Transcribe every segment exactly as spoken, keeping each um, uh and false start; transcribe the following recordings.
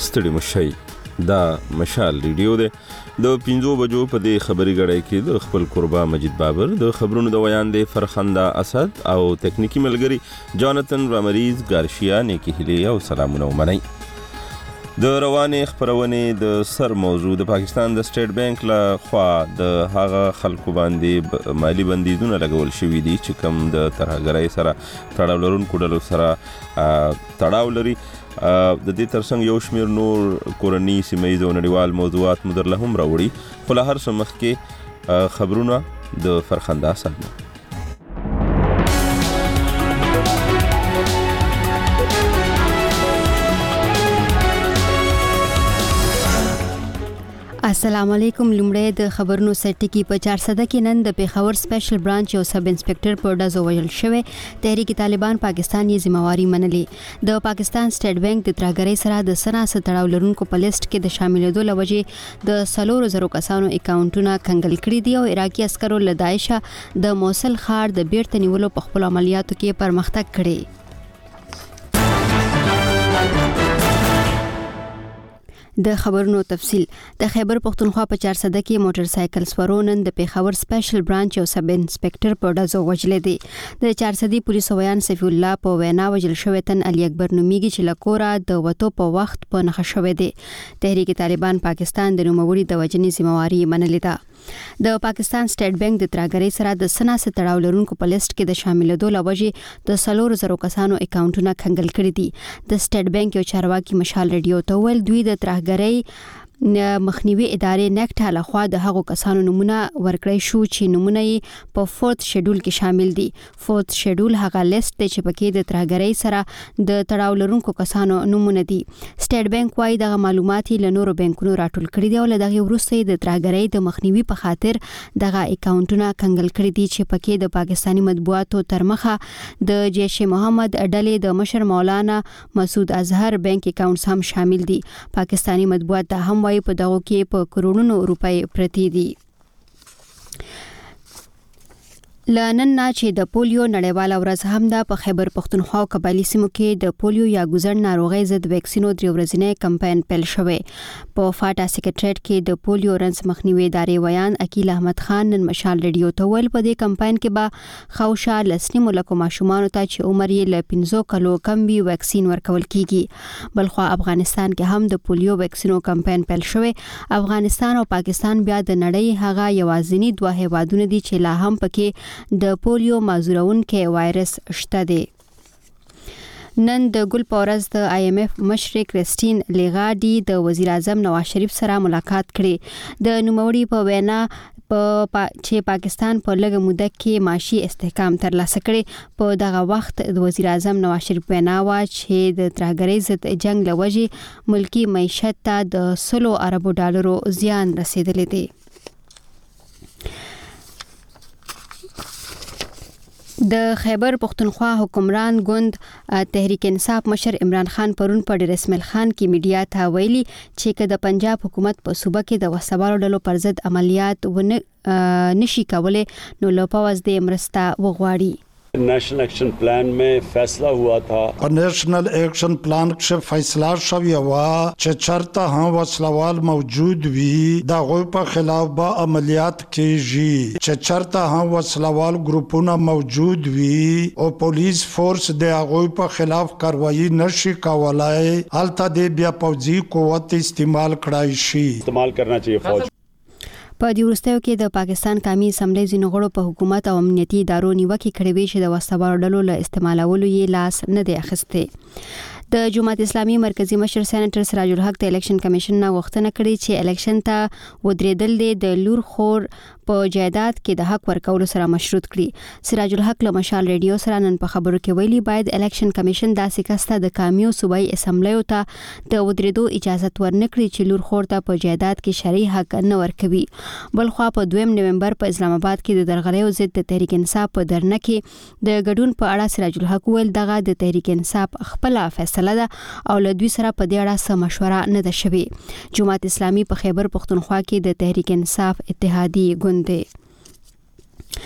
ستړي مشي. دا مشال ریډیو دی. د پنځو بجو په دې خبري غړای کې د خپل قربا مجید بابر، د خبرونو د ویان دی فرخنده اسد او تکنیکی ملګری جانتن رامریز گارشیا نیکی هلی او سلامونه ومنئ. د روانې خبرونې د سر موضوع د پاکستان د سټیټ بانک له خوا د هغه خلکو باندې مالی بندیزونه لګول شوي دي چې کوم د ترهګرۍ سره تړاو لرونکو ډلو سره تړاو لري. د دې ترڅنګ یو شمېر نور کورني سیمهییز او نړیوال موضوعات مو درله هم راوړي، خو له هر څه مخکې خبرونه د فرخنده اسد نه. السلام علیکم. لومړی د خبرونو سرټکی په چارسده کې نن د پیښور سپیشل برانچ یو سب انسپکټر په ډزو وژل شوی. تحریک طالبان پاکستان یې ذمہواری منلې. د پاکستان سټیټ بانک د ترهګرۍ سره د سنا سره تړاو لرونکو په لیست کې د شاملېدو لوجې د څلورو زرو کسانو اکاونټونه کنګل کړي دي او عراقي عسکرو له داعشه د موصل ښار د بیرته نیولو په خپل عملیاتو کې پرمختګ کړی. د خبرونو تفصیل. د خیبر پختونخوا په چارسده کې موټر سایکل سپرو نن د پیښور سپیشل برانچ یو سب انسپکټر په ډزو وژلې دي. د چارسدي پولیسو ویان سفی الله په وینا وژل شوی تن علي اکبر نومیږي چې لکورا د وټو په وخت په نخښه شوی دی. تحریک طالبان پاکستان د نوموړي د وجنې ذمہواری منلې ده. د پاکستان سټیټ بانک د ترهګرۍ سره د سنا سره تړاو لرونکو په لیست کې د شاملېدو لوجې د څلورو زرو کسانو اکاونټونه کنګل کړي دي. د سټیټ بانک یو چارواکي مشال ریډیو ته ویل دوی د ترهګرۍ مخنیوي ادارې نیکټا لخوا د هغو کسانو نمونه ورکړی شو چې نمونه یې په فورث شیډول کې شامل دي. فورث شیډول هغه لیست دی چې پکې د ترهګرۍ سره د تړاو لرونکو کسانو نمونه دي. سټیټ بانک وايي دغه معلومات له نورو بانکونو راټول کړي دي او له دغه وروسته د ترهګرۍ د مخنیوي په خاطر دغه اکاونټونه کنګل کړي دي چې پکې د پاکستاني مطبوعاتو تر مخه د جیش محمد ډلې د مشر مولانا مسعود اظهر بانک اکاونټس هم شامل دي. پاکستاني مطبوعات د هم په دغه کې په کروڑونو روپۍ پرتی دي. لنن نه چې د پولیو نړیواله ورځ هم ده، په خیبر پختونخوا او قبایلی سیمو کې د پولیو یا ګوزړ ناروغۍ ضد ویکسینو درې ورځنی کمپاین پیل شوی. په فاټا سیکریټریټ کې د پولیو رنس مخنیوي ادارې ویان عقیل احمد خان نن مشال ریډیو ته ویل په دې کمپاین کې به خوشا لسنی ملکو ماشومان ته چې عمر یې له پنځو کلو کم وي ویکسین ورکول کیږي. بلخو افغانستان کې هم د پولیو ویکسینو کمپاین پیل شوی. افغانستان او پاکستان بیا د نړۍ هغه یوازینی دوه هیوادونه دي چې لا هم پکې د پولیو معذورونکې وایرس شته دی. نن د ګل پورز د آی ایم ایف مشر کریسټین لیغاډي د وزیر اعظم نواز شریف سره ملاقات کړي. د نوموړي په وینا په پا چې پاکستان په لږه موده کې معاشي استحکام ترلاسه کړي. په دغه وخت د وزیر اعظم نواز شریف وینا وا چې د ترهګرۍ ضد جنگ لوجې ملکی معیشت ته د سلو اربو ډالرو زیان رسیدلی دی. د خیبر پختونخوا حکمران ګوند تحریک انصاف مشر عمران خان پرون په ډیر اسماعیل خان کې میډیا ته ویلي چې که د پنجاب حکومت په صوبه کې د وسوالو ډلو پر ضد عملیات ونه نشي کولای نو له پوز د مرسته وغواړي. نیشنل ایکشن پلان में फैसला हुआ था په نیشنل ایکشن پلان کې فیصله شوی و چې چرته هم وسلوال موجود وي د غوی په خلاف به عملیات کیږي. چې چرته هم وسلوال ګروپونه موجود وي او پولیس فورس د غوی په خلاف کاروایی نشي کولای الته د بیا پوځي قوت استعمال کړای شي استعمال کرنا चाहिए فوج. په دې وروستیو کې د پاکستان قومي اسمبلی ځینو غړو په حکومت او امنیتي ادارو نیوکې کړې وې چې د وسوالو ډلو له استعمالولو یې لاس نه دی اخیستی. د جماعت اسلامي مرکزی مشر سېنیټر سراج الحق د الیکشن کمیشن نه غوښتنه کړې چې الیکشن ته ودرېدل دي د لور خور په جایداد کې د حق ورکولو سره مشروط کړي. سراج الحق له مشال ریډیو سره نن په خبرو کې ویلي باید الیکشن کمیشن داسې کس ته د کامیو صوبایي اسمبلیو ته د ودرېدو اجازه ورنکړي چې لور خور ته په جایداد کې شرعي حق نه ورکوي. بلخوا په دویم نومبر په اسلام آباد کې د درغلیو ضد د تحریک انصاف په درنه کې د ګډون په اړه سراج الحق ویل دغه د تحریک انصاف خپل فیصله ده او له دوی سره په دې اړه څه مشوره نه ده شوې. جماعت اسلامي په خیبر پختونخوا کې د تحریک انصاف اتحادی ګوند دی.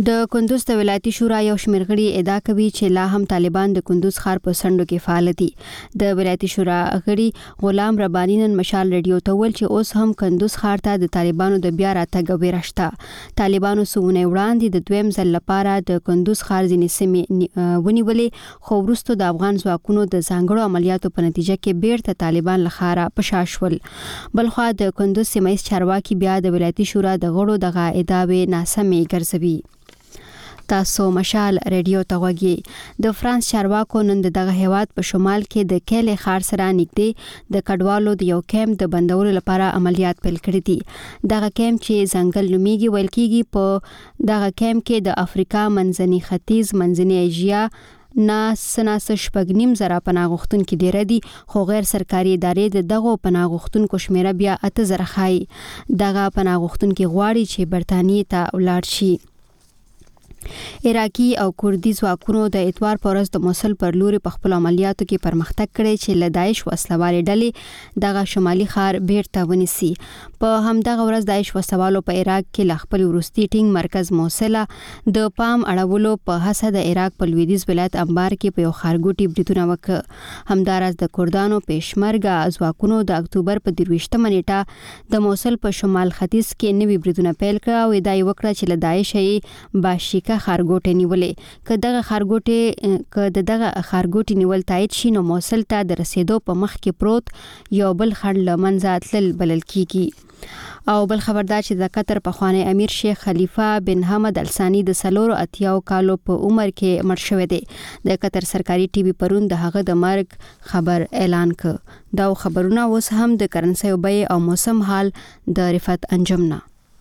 د کندوز د ولایتي شورا یو شمېر غړي ادعا کوي چې لا هم طالبان د کندوز ښار په سندو کې فعال دي. د ولایتي شورا غړي غلام ربانی نن مشال ریډیو ته ویل چې اوس هم کندوز ښار ته د طالبانو د بیا راتګ ویره شته. طالبانو سونه وړاندې د دویم ځل لپاره د کندوز ښار ځینې سیمې ونیولې، خو وروسته د افغان ځواکونو د ځانګړو عملیاتو په نتیجه کې بیرته طالبان له ښاره په شا شول. بلخوا د کندوز سیمه ییز چارواکي بیا د ولایتي شورا د غړو دغه ادعاوې ناسمې ګرځوي. تاسو مشال ریډیو ته غوږی. د فرانس چارواکو نن دغه هیواد په شمال کې د کېلې ښار سره نږدې د کډوالو د یو کیمپ د بندولو لپاره عملیات پیل کړي دي. دغه کیمپ چې ځنګل نومیږي ویل کېږي، په دغه کیمپ کې د افریقا، منځني ختیځ، منځني ایشیا نه سناس شپږ نیم زره پناه غوښتونکي ډېر دي، خو غیر سرکاري ادارې د دغو پناه غوښتونکو شمیره بیا اته زره ښایي. دغه پناه غوښتونکي غواړي چې برتانیې ته ولاړ شي. عراقي او کردي ځواکونو د اتوار په ورځ د موصل پر لوري په خپل عملیاتو کې پرمختګ کړی چې له داعش وسلوالې ډلې دغه شمالي ښار بیرته ونیسي. په همدغه ورځ داعش وسوالو په عراق کې له خپل وروستي ټینګ مرکز موصله د پام اړولو په هڅه د عراق په لویدیځ ولایت انبار کې په یو ښارګوټي بریدونه وکړ. همداراز د کردانو پېشمرګه ځواکونو د اکتوبر په درویشتمه نیټه د موصل په شمال ختیځ کې نوي بریدونه پیل کړ او ادعا یې وکړه چې له داعش یې باشیکه خارګوټي نیولې. که دغه خارګوټي که دغه خارګوټي نیول تایید شي نو موصل ته د رسیدو په مخ کې پروت یو بل خنډ له منځه تلل بلل کیږي. او بل خبردار چې د قطر پخوانی امیر شیخ خلیفه بن حمد الثانی د سلورو اتیاو کالو په عمر کې مړ شوی دی. د قطر سرکاري ټي وي پرون د هغه د مرګ خبر اعلان کړ. دا خبرونه اوس هم د کرنسي بیې او موسم حال د رفعت انجمنا.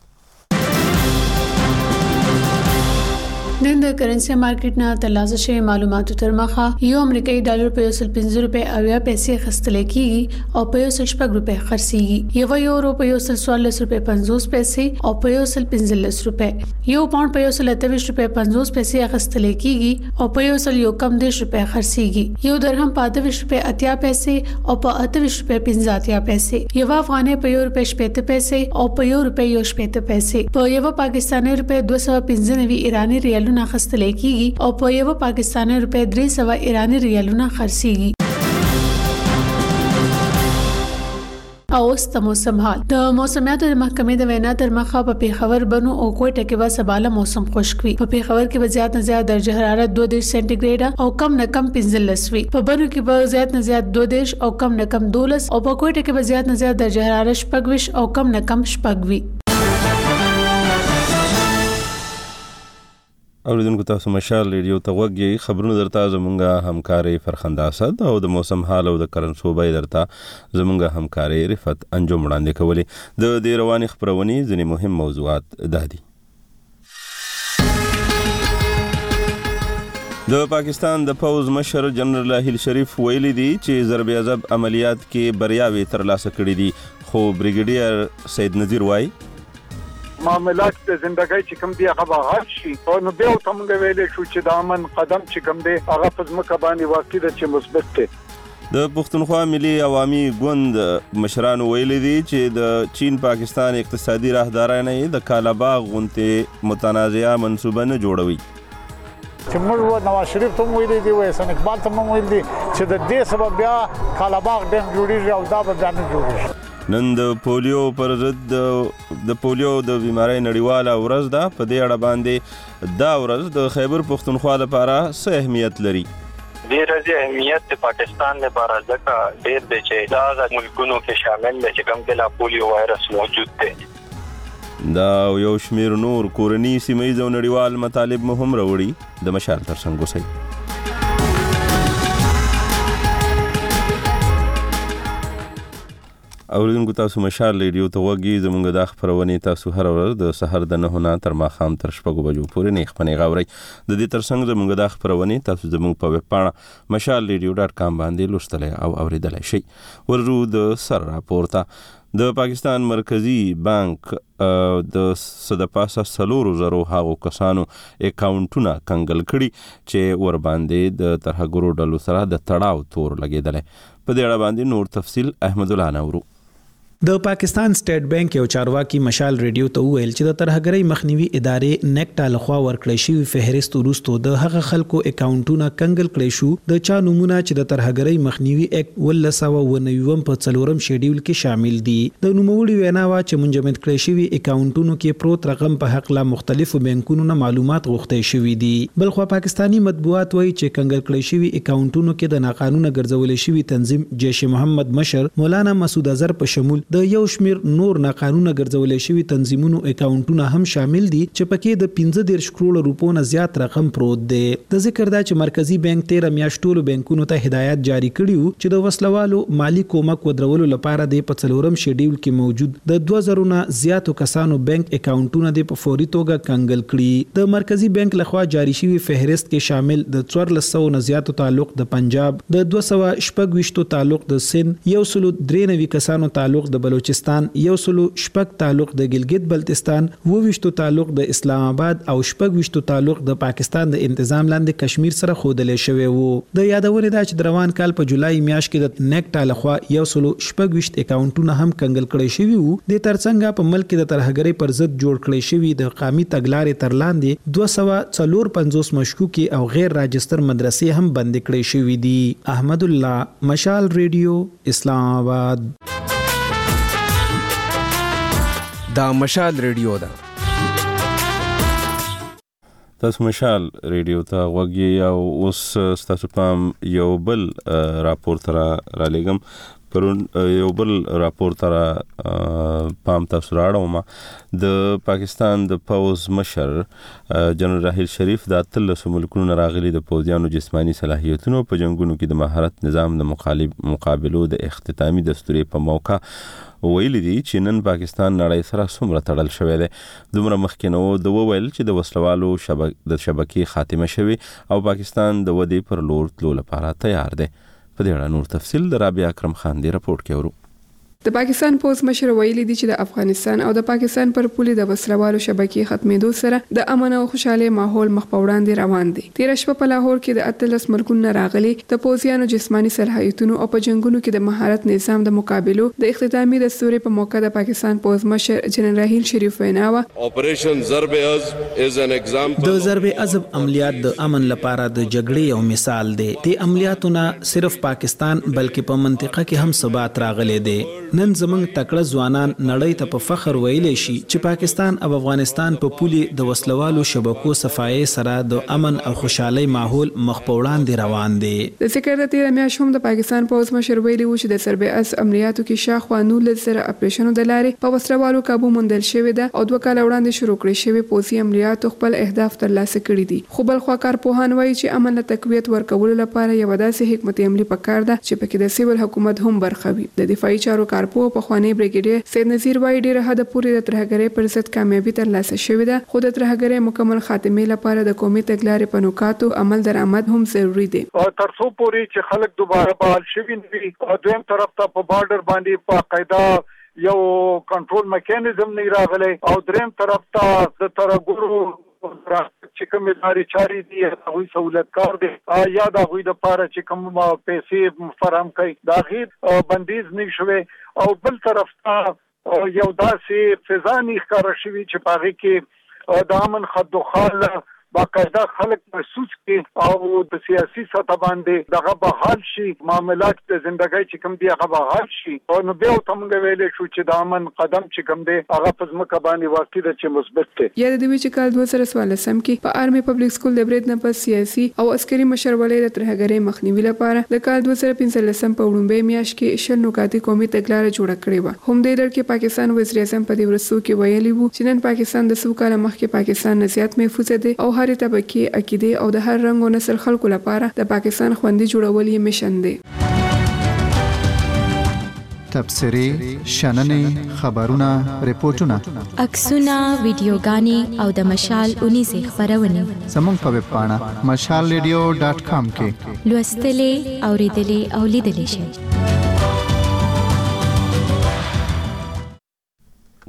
نن د کرنسي مارکیټ نه ترلاسه شوی معلوماتو تر مخه یو امریکایي ډالر په یو سل پنځه روپۍ اویا پیسې خرڅل کیږي او په یو سل شپږ روپۍ خرڅيږي. یو یورو په یو سل څوارلس روپۍ پنځوس پیسې او په یو سل پنځلس روپۍ. یو پاوند په یو سل اتهویشت روپۍ پنځوس پیسې خرڅل کیږي او په یو سل یو کم دیش روپۍ خرڅيږي. یو درهم په اتهویشت روپۍ اتیا پیسې او په اتهویشت روپۍ پنځه اتیا پیسې. یو افغانۍ په یو روپۍ شپږ پیسې او په یو روپۍ یو شپږ پیسې. په یو پاکستاني روپۍ دوه سوه پنځه نوي ایرانی ریالونه خرڅل کیږي او په یو پاکستاني روپۍ درې سوه ایرانی ریالونه خرڅيږي. او اوس د موسم حال. د موسمیاتو د محکمې د وینا تر مخه په پیښور بنو او کوټه کې به سباله موسم خشک وي. په پیښور کې به زیات نه زیات درجه حرارت دوه دیش سانتیګریډ او کم نه کم پنځلس وي. په بنو کې به زیات نه زیات دوه دیش او کم نه کم دولس او په کوټه کې به زیات نه زیات درجه حرارت شپږ ویشت او کم نه کم شپږ وي. اوریدونکو تاسو مشال ریډیو ته غوږی. خبرونه درته زمونږه همکاري فرخنده اسد او د موسم حال او د کرنسو بیې درته زمونږه همکاري رفعت انجم وړاندې کولې. د دې رواني خبرونې ځینې مهم موضوعات دا دي. د پاکستان د پوز مشر جنرال اهیل شریف ویلي دي چې ضرب عذاب عملیات کې بریاوي ترلاسه کړې دي، خو بریګیډیر سید نذیر وایي معاملات د زندګۍ چې کوم دی هغه بغاړ شي او نو بیا هم ویلې شو چې د امن قدم چې کوم دی هغه په ځمکه باندې واقع ده چې مثبت دی. د پښتونخوا ملي عوامي ګوند مشران ویلي دي چې د چین پاکستان اقتصادي راهدارانه د کالاباغ غونډې متنازعه منصوبه نه جوړوي. چې موږ نواز شریف ته ویلي دي او حسن اقبال ته ویلي دي چې د دې سبب بیا کالاباغ ډیم جوړیږي او دا به نه جوړیږي. نن د پولیو پر ضد د پولیو د بیماری نړیواله ورځ ده. په دې اړه باندې دا ورځ د خیبر پښتونخوا لپاره څه اهمیت لري؟ ډېر ځای اهمیت د پاکستان لپاره ځکه ډېر دی چې دا د ملکونو کې شامل دی چې کوم کې لا پولیو وایرس موجود دی. دا یو شمیر نور کورني سیمه ییز او نړیوال مطالب مهم راوړي. د مشال ترڅنګ اوسئ. اوریدونکو تاسو مشال ریډیو ته غوږی. زمونږ د خبرونې تاسو هر ورځ د سحر د نهو نه تر ماښام تر شپږو بجو پورې نه خپنې غاوري. د دې ترڅنګ زمونږ د خبرونې تاسو زمونږ په ویب پاڼه مشال ریډیو ډاټ کام باندې لوستلی او اوریدلی شئ. ورجو د سر راپورته. د پاکستان مرکزی بانک د صدپاسه سلورو زرو هاغو کسانو اکاونټونه کنګل کړي چې ور باندې د ترهګرو ډلو سره د تړاو تور لګېدلی. په دې اړه باندې نور تفصیل احمد الله نورو. د پاکستان سټیټ بانک یو چارواکي مشال ریډیو ته ویل چې د ترهګرۍ مخنیوي ادارې نیکټا لخوا ورکړی شوی فهرست وروسته د هغه خلکو اکاونټونه کنګل کړی شو د چا نمونه چې د ترهګرۍ مخنیوي اکټ ولس او ونویم په څلورم شیډول کې شامل دي. د نوموړي وینا وا چې منجمد کړی شوی اکاونټونو کې پروت رقم په حق لا مختلفو بانکونو نه معلومات غوښتي شوی دي. بلخو پاکستانی مطبوعات وایي چې کنګل کړی شوی اکاونټونو کې د ناقانونه ګرځول شوی تنظیم جیش محمد مشر مولانا مسعود اظهر په شمول د یو شمیر نور ناقانونه ګرځولې شوی تنظیمونو اکاونټونه هم شامل دي چې پکې د پنځه دېرش کروڑ روپو نه زیات رقم پروت دی. د ذکر دا چې مرکزی بانک تیره میاشت ټولو بانکونو ته هدایت جاری کړیو چې د وسلوالو مالی کومک ودرولو لپاره د په څلورم شیډول کې موجود د دوه زره نه زیاتو کسانو بانک اکاونټونه د په فوري توګه کنګل کړي. د مرکزی بانک لخوا جاری شوی فهرست کې شامل د څوارلس سوه نه زیاتو تعلق د پنجاب، د دوه سوه شپږ ویشتو تعلق د سند، یو سلو درې نوي کسانو تعلق د بلوچستان، یو سلو شپږ تعلق د ګلګت بلتستان، و ویشتو تعلق د اسلام آباد او شپږ ویشتو تعلق د پاکستان د انتظام لاندې کشمیر سره خودلې شوی وو. د یادونه ده چې د روان کال په جولای میاشت کې د نیکټا لخوا یو سلو شپږ ویشت اکاونټونه هم کنګل کړی شوی وو. د ترڅنګ په ملک کې د ترهګرۍ پر ضد جوړ کړی شوی د قامي تګلارې تر لاندې دوه سوه څلور پنځوس مشکوکي او غیر راجستر مدرسې هم بند کړی شوی دي. احمد الله، مشال ریډیو، اسلام آباد. دا مشال ریډیو ده. تاسو مشال ریډیو ته غوږی او اوس ستاسو پام یو بل راپور تر را لګم پرون یو بل راپور تر پام تاسو راړم. د پاکستان د پوز مشر جنرال راحیل شریف د اتلس ملکونو راغلي د پوځیانو جسمانی صلاحیتونو په جنگونو کې د مهارت نظام د مقابلو د اختتامی دستوري په موقع ویل دي چې نن پاکستان نړۍ سره څومره تړل شوی دی. دومره مخکې نو د وویل چې د وسلوالو شبک د شبکې خاتمه شوی او پاکستان د ودې پر لور تلو لپاره تیار دی. په دې اړه نور تفصیل د رابعه اکرم خان دی رپورټ کې ورو. د پاکستان پوز مشر ویلي دي چې د افغانستان او د پاکستان پر پولې د وسلوالو شبکې ختمېدو سره د امن او خوشاله ماحول مخ په وړاندې روان دي. تیر شپه په لاهور کې د اتلس ملکونو راغلي د پوزیانو جسمانی صلاحیتونو او په جنگونو کې د مهارت نظام د مقابلو د اختتامی دستوري په موقع د پاکستان پوز مشر جنرال راحیل شریف ویناوه اپریشن ضرب عزب از ان ایگزامپل د ضرب عزب عملیات د امن لپاره د جګړې یو مثال دی. د عملیاتونه صرف پاکستان بلکې په منطقه کې هم ثبات راغلي دی. نن زمنګ تکړه ځوانان نړۍ ته په فخر ویلی شي چې پاکستان او افغانستان په پولې د وسلوالو شبکو صفایي سره د امن او خوشحالي ماحول مخ په وړاندې روان دي. د ذکر د تیر میاشت هم د پاکستان پوز مشر ویلي و چې د سربعث عملیاتو کې شاخوا نولس زره اپریشنو د لارې په وسلوالو کابو موندل شوی ده او دوه کاله وړاندې شروع کړی شوی پوځي عملیاتو خپل اهداف ترلاسه کړي دي. خو بل خوا کارپوهان وایي چې امن له تقویت ورکولو لپاره یو داسې حکمت عملی پکار ده چې پکې د سیول حکومت هم برخه وي. د دفاعي چارو کارپوه په خوانی بریګیډیر سید نذیر وایي ډیره حد پورې د ترهګرۍ پر ضد کامیابي ترلاسه شوې ده، خو د ترهګرۍ مکمل خاتمه لپاره د قومي تګلارې په نکاتو عمل درآمد هم ضروری دی. تر څو پورې چې خلک دوباره بحال شوي نه وي او دویم طرف ته په بارډر باندې په قاعده یو کنټرول میکانیزم نه راغلی او دریم طرف ته د ترهګرو چې کوم اداري چاري دي هغوی سہولتکار دي یا د هغوی دپاره چې کوم پیسې فراهم کوي د هغې بندیز نه شوی او بل طرف ته یو داسې فضا نه ښکاره شوي چې په هغې کې د امن خد و خال باقاعده خلک محسوس کړي او د سیاسي سطح باندې دغه بحال شي، معاملات د زندګۍ چې کوم دي هغه بحال شي. نو بیا ورته موږ ویلی شو چې د امن قدم چې کوم دی هغه په ځمکه باندې واقع ده چې مثبت دی. یاد دې وي چې کال دوه زره څوارلسم کې په آرمي پبلک سکول د برید نه پس سیاسي او عسکري مشرولۍ د ترهګرۍ مخنیوي لپاره د کال دوه زره پنځلسم په وړومبۍ میاشت کې شل نکاتي قومي تګلاره جوړه کړې وه. همدې لړ کې پاکستان وزیر اعظم په دې ورځو کې ویلي وو چې نن پاکستان د څو کاله مخکې پاکستان نه زیات محفوظ دی او هر طبقه عقیده او د هر رنګ او نسل خلکو لپاره د پاکستان خوندي جوړول یې مشن دی. تبصرې، شننې، خبرونه، ریپورتونه، عکسونه، ویډیوګانې او د مشال اونیزې خبرونه زموږ په ویب پاڼه مشال ریډیو ډاټ کام کې لوستلې، اوریدلې او لیدلې شئ.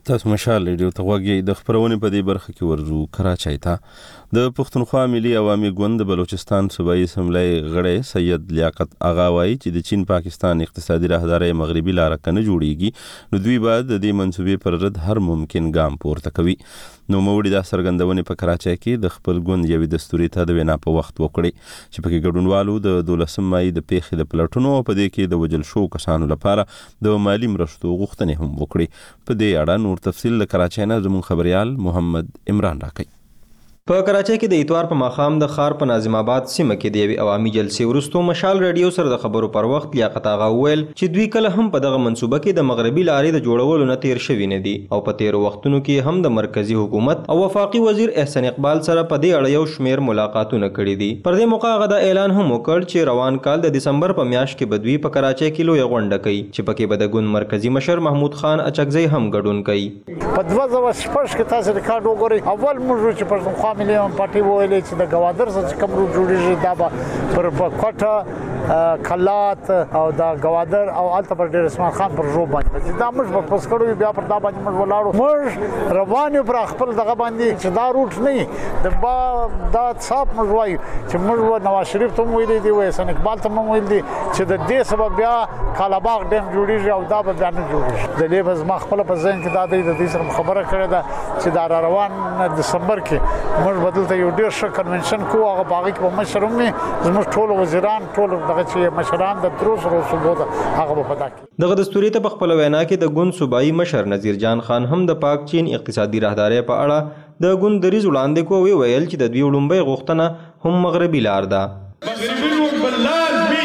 تاسو مشال ریډیو ته غوږی د خبرونه په دې برخه کې ورزو کراچۍ ته د پښتونخوا ملي عوامي ګوند د بلوچستان صوبایي اسمبلی غړی سید لیاقت اغا وایي چې د چین پاکستان اقتصادي راهداري مغربي لار کنه جوړیږي نو دوی بعد د دې منسوبې پر رد هر ممکن ګام پورته کوي نو موړي د سرګندونې په کراچۍ کې د خپل ګوند یوې دستوري ته د وینا په وخت وکړي چې پکې ګډونوالو د دولسم مای د پیښې د پلټونو په دې کې د وجل شو کسانو لپاره د مالی مرستو غوښتنې هم وکړي په دې اړه نور تفصیل له کراچۍ نه زموږ خبريال محمد عمران راکړي په کراچۍ کې د اتوار په ماخام د خار په ناظم آباد سیمه کې د یوې عوامي جلسې وروسته مشال ریډیو سره د خبرو پر وخت لیاقت اغا وویل چې دوی کله هم په دغه منصوبه کې د مغربي لارې د جوړولو نه تیر شوي نه دي او په تیرو وختونو کې هم د مرکزی حکومت او وفاقي وزیر احسان اقبال سره په دې اړه یو شمیر ملاقاتونه کړي دي پر دې موقع هغه د اعلان هم وکړ چې روان کال د دسمبر په میاشت کې بدوی په کراچۍ کې لوی غونډه کوي چې پکې به د ګوند مرکزی مشر محمود خان اچکزی هم ګډون کوي په دوه زره شپږ کې تاسو ریکارډ وګورئ اول موږ چې پښتونخوا ملي پارټي ویلې چې د گوادر څخه کوم رو جوړیږي دا پر کوټه کلات او دا گوادر او الته پر ډیر اسمان خان پر جو باندې دا موږ په پسکړو بیا پر دا باندې موږ ولاړو موږ روان پر خپل دغه باندې چې دا روټ نه د با دا صاحب موږ وایو چې موږ نواز شریف ته ویلې دی وای حسین اقبال ته ویل دي چې د دې سبب بیا کالاباغ ډیم جوړیږي او دا به بیا نه جوړیږي د دې بس ما خپل په ځین کې دا د دې سره خبره کړې ده چې دا روان دسمبر کې موږ بدلته یو ډیر ښه کنونشن کو هغه باغی کې مشروم زموږ ټول وزیران ټول دغه چې مشران د دروس رو صوبو هغه په پتا کې دغه دستوري ته په خپل وینا کې د ګوند صوبایي مشر نذیر جان خان هم د پاک چین اقتصادي راهداري په اړه د ګوند دریز وړاندې کو وی ویل چې د دوی وړومبۍ غوښتنه هم مغربي لار ده مغربي بلازمي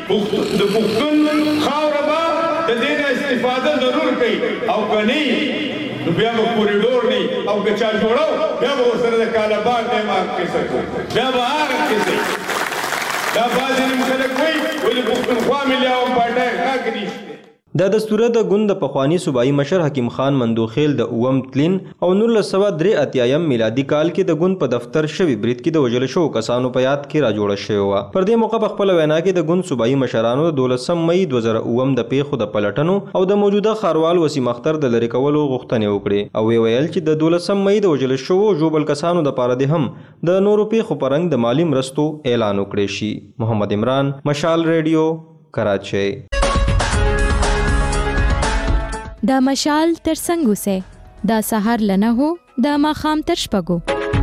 د پښتون خاوربا د دې استفاده ضرور کوي او کني نو بیا به کوریډور نه او که چا جوړو بیا به سره د کالاباغ نه مار کې سکو بیا به هغه کې سکو دا باندې موږ خلک وایي ولې پښتونخوا ملي او پارټي حق دي د دستوره د ګوند د پخوانی صوبایي مشر حکیم خان مندوخیل د اوم تلین او نولس سوه درې اتیایم میلادي کال کې د ګوند په دفتر شوی برید کې د وژل شوو کسانو په یاد کې را جوړه شوې وه پر دې موقع په خپله وینا کې د ګوند صوبایي مشرانو د دولسم مئی دوه زره اووم د پیښو د پلټنو او د موجوده ښاروال وسیم اختر د لرې کولو غوښتنې وکړې او ویې ویل چې د دولسم مئی د وژل شوو ژوبل کسانو دپاره دې هم د نورو پیښو په رنګ د مالي مرستو اعلان وکړی شي محمد عمران مشال ریډیو کراچۍ د مشال تر څنګ اوسئ د سهار لنه هو د ماښام تر شپږو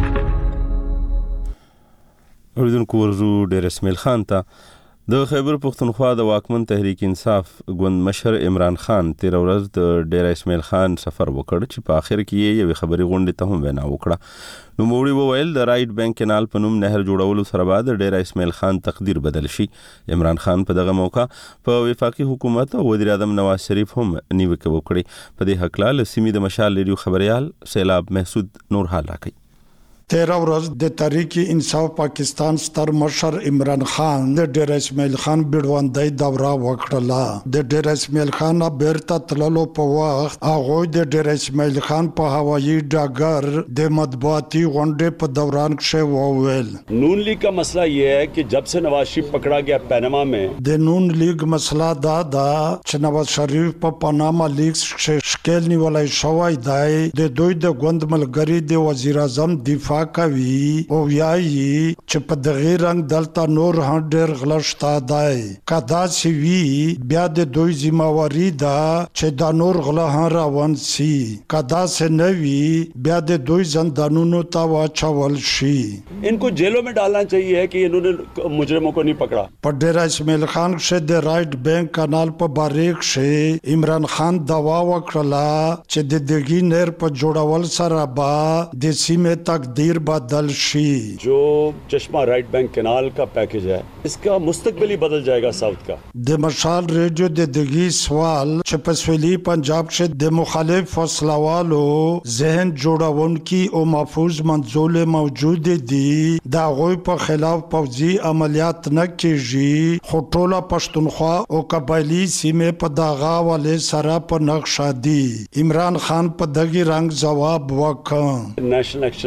اوریدونکو ورزو ډیر اسماعیل خان ته د خیبر پښتونخوا د واکمن تحریک انصاف ګوند مشر عمران خان تیر ورځ د ډیر اسماعیل خان سفر وکړ چې په آخر کې یې یوې خبري غونډې ته هم وینا وکړه نو موړي وویل د رائټ بینک کینال په نوم نهر جوړولو سره بعد ډیر اسماعیل خان تقدیر بدل شي عمران خان په دغه موقع په وفاقي حکومت او وزیر اعظم نواز شریف هم نیوکه وکړي په دې حق له سیمې د مشال ریډیو خبريال سیلاب محسود نور حال راکړي تیرہ ورځ د تحریک انصاف پاکستان ستر مشر عمران خان د ډیر اسماعیل خان بیړوندۍ دوره وکړه د ډیر اسماعیل خان بیرته تللو په وخت هغه د ډیر اسماعیل خان په هوایي ډګر د مطبوعاتي غونډې په دوران کې وویل नून लीग का मसला ये है कि जब से नवाज शरीफ पकड़ा गया पनामा में د نون لیگ مسله دا ده چې نواز شریف په پاناما لیگ کې شکل نیولای شوی دی د دوی د ګوند ملګری د وزیر اعظم دفاع کوي او یایي چې په دغه رنګ دلته نور هم ډېر غلشتا دی کدا سی وی بیا د دوی ذمہواری ده چې دا نور غلا هم روان سي کدا سه نوي بیا د دوی زندانونو ته واچول شي इनको जेलों में डालना चाहिए कि इन्होंने मुजरिमों को नहीं पकड़ा په ډیر اسماعیل خان شه د رائټ بینک کانال په باریک شه عمران خان دوا وکړه چې د دګی نر په جوړول سره با د سیمه تقدیر بدل شي जो चश्मा राइट बैंक कैनाल का पैकेज है इसका मुस्तकबिल ही बदल जाएगा साउथ का د مشال ریډیو د دګی سوال چې په سویلي پنجاب شه د مخالف فصلوالو ذهن جوړونکي او محفوظ منزول موجود دي دا غوي په خلاف پوځي عملیات نه کیږي خو ټوله پښتونخوا او قبایلی سیمه په داغا والے سره په نقشه دي عمران خان په دغه رنګ جواب وکړ नेशनल एक्शन प्लान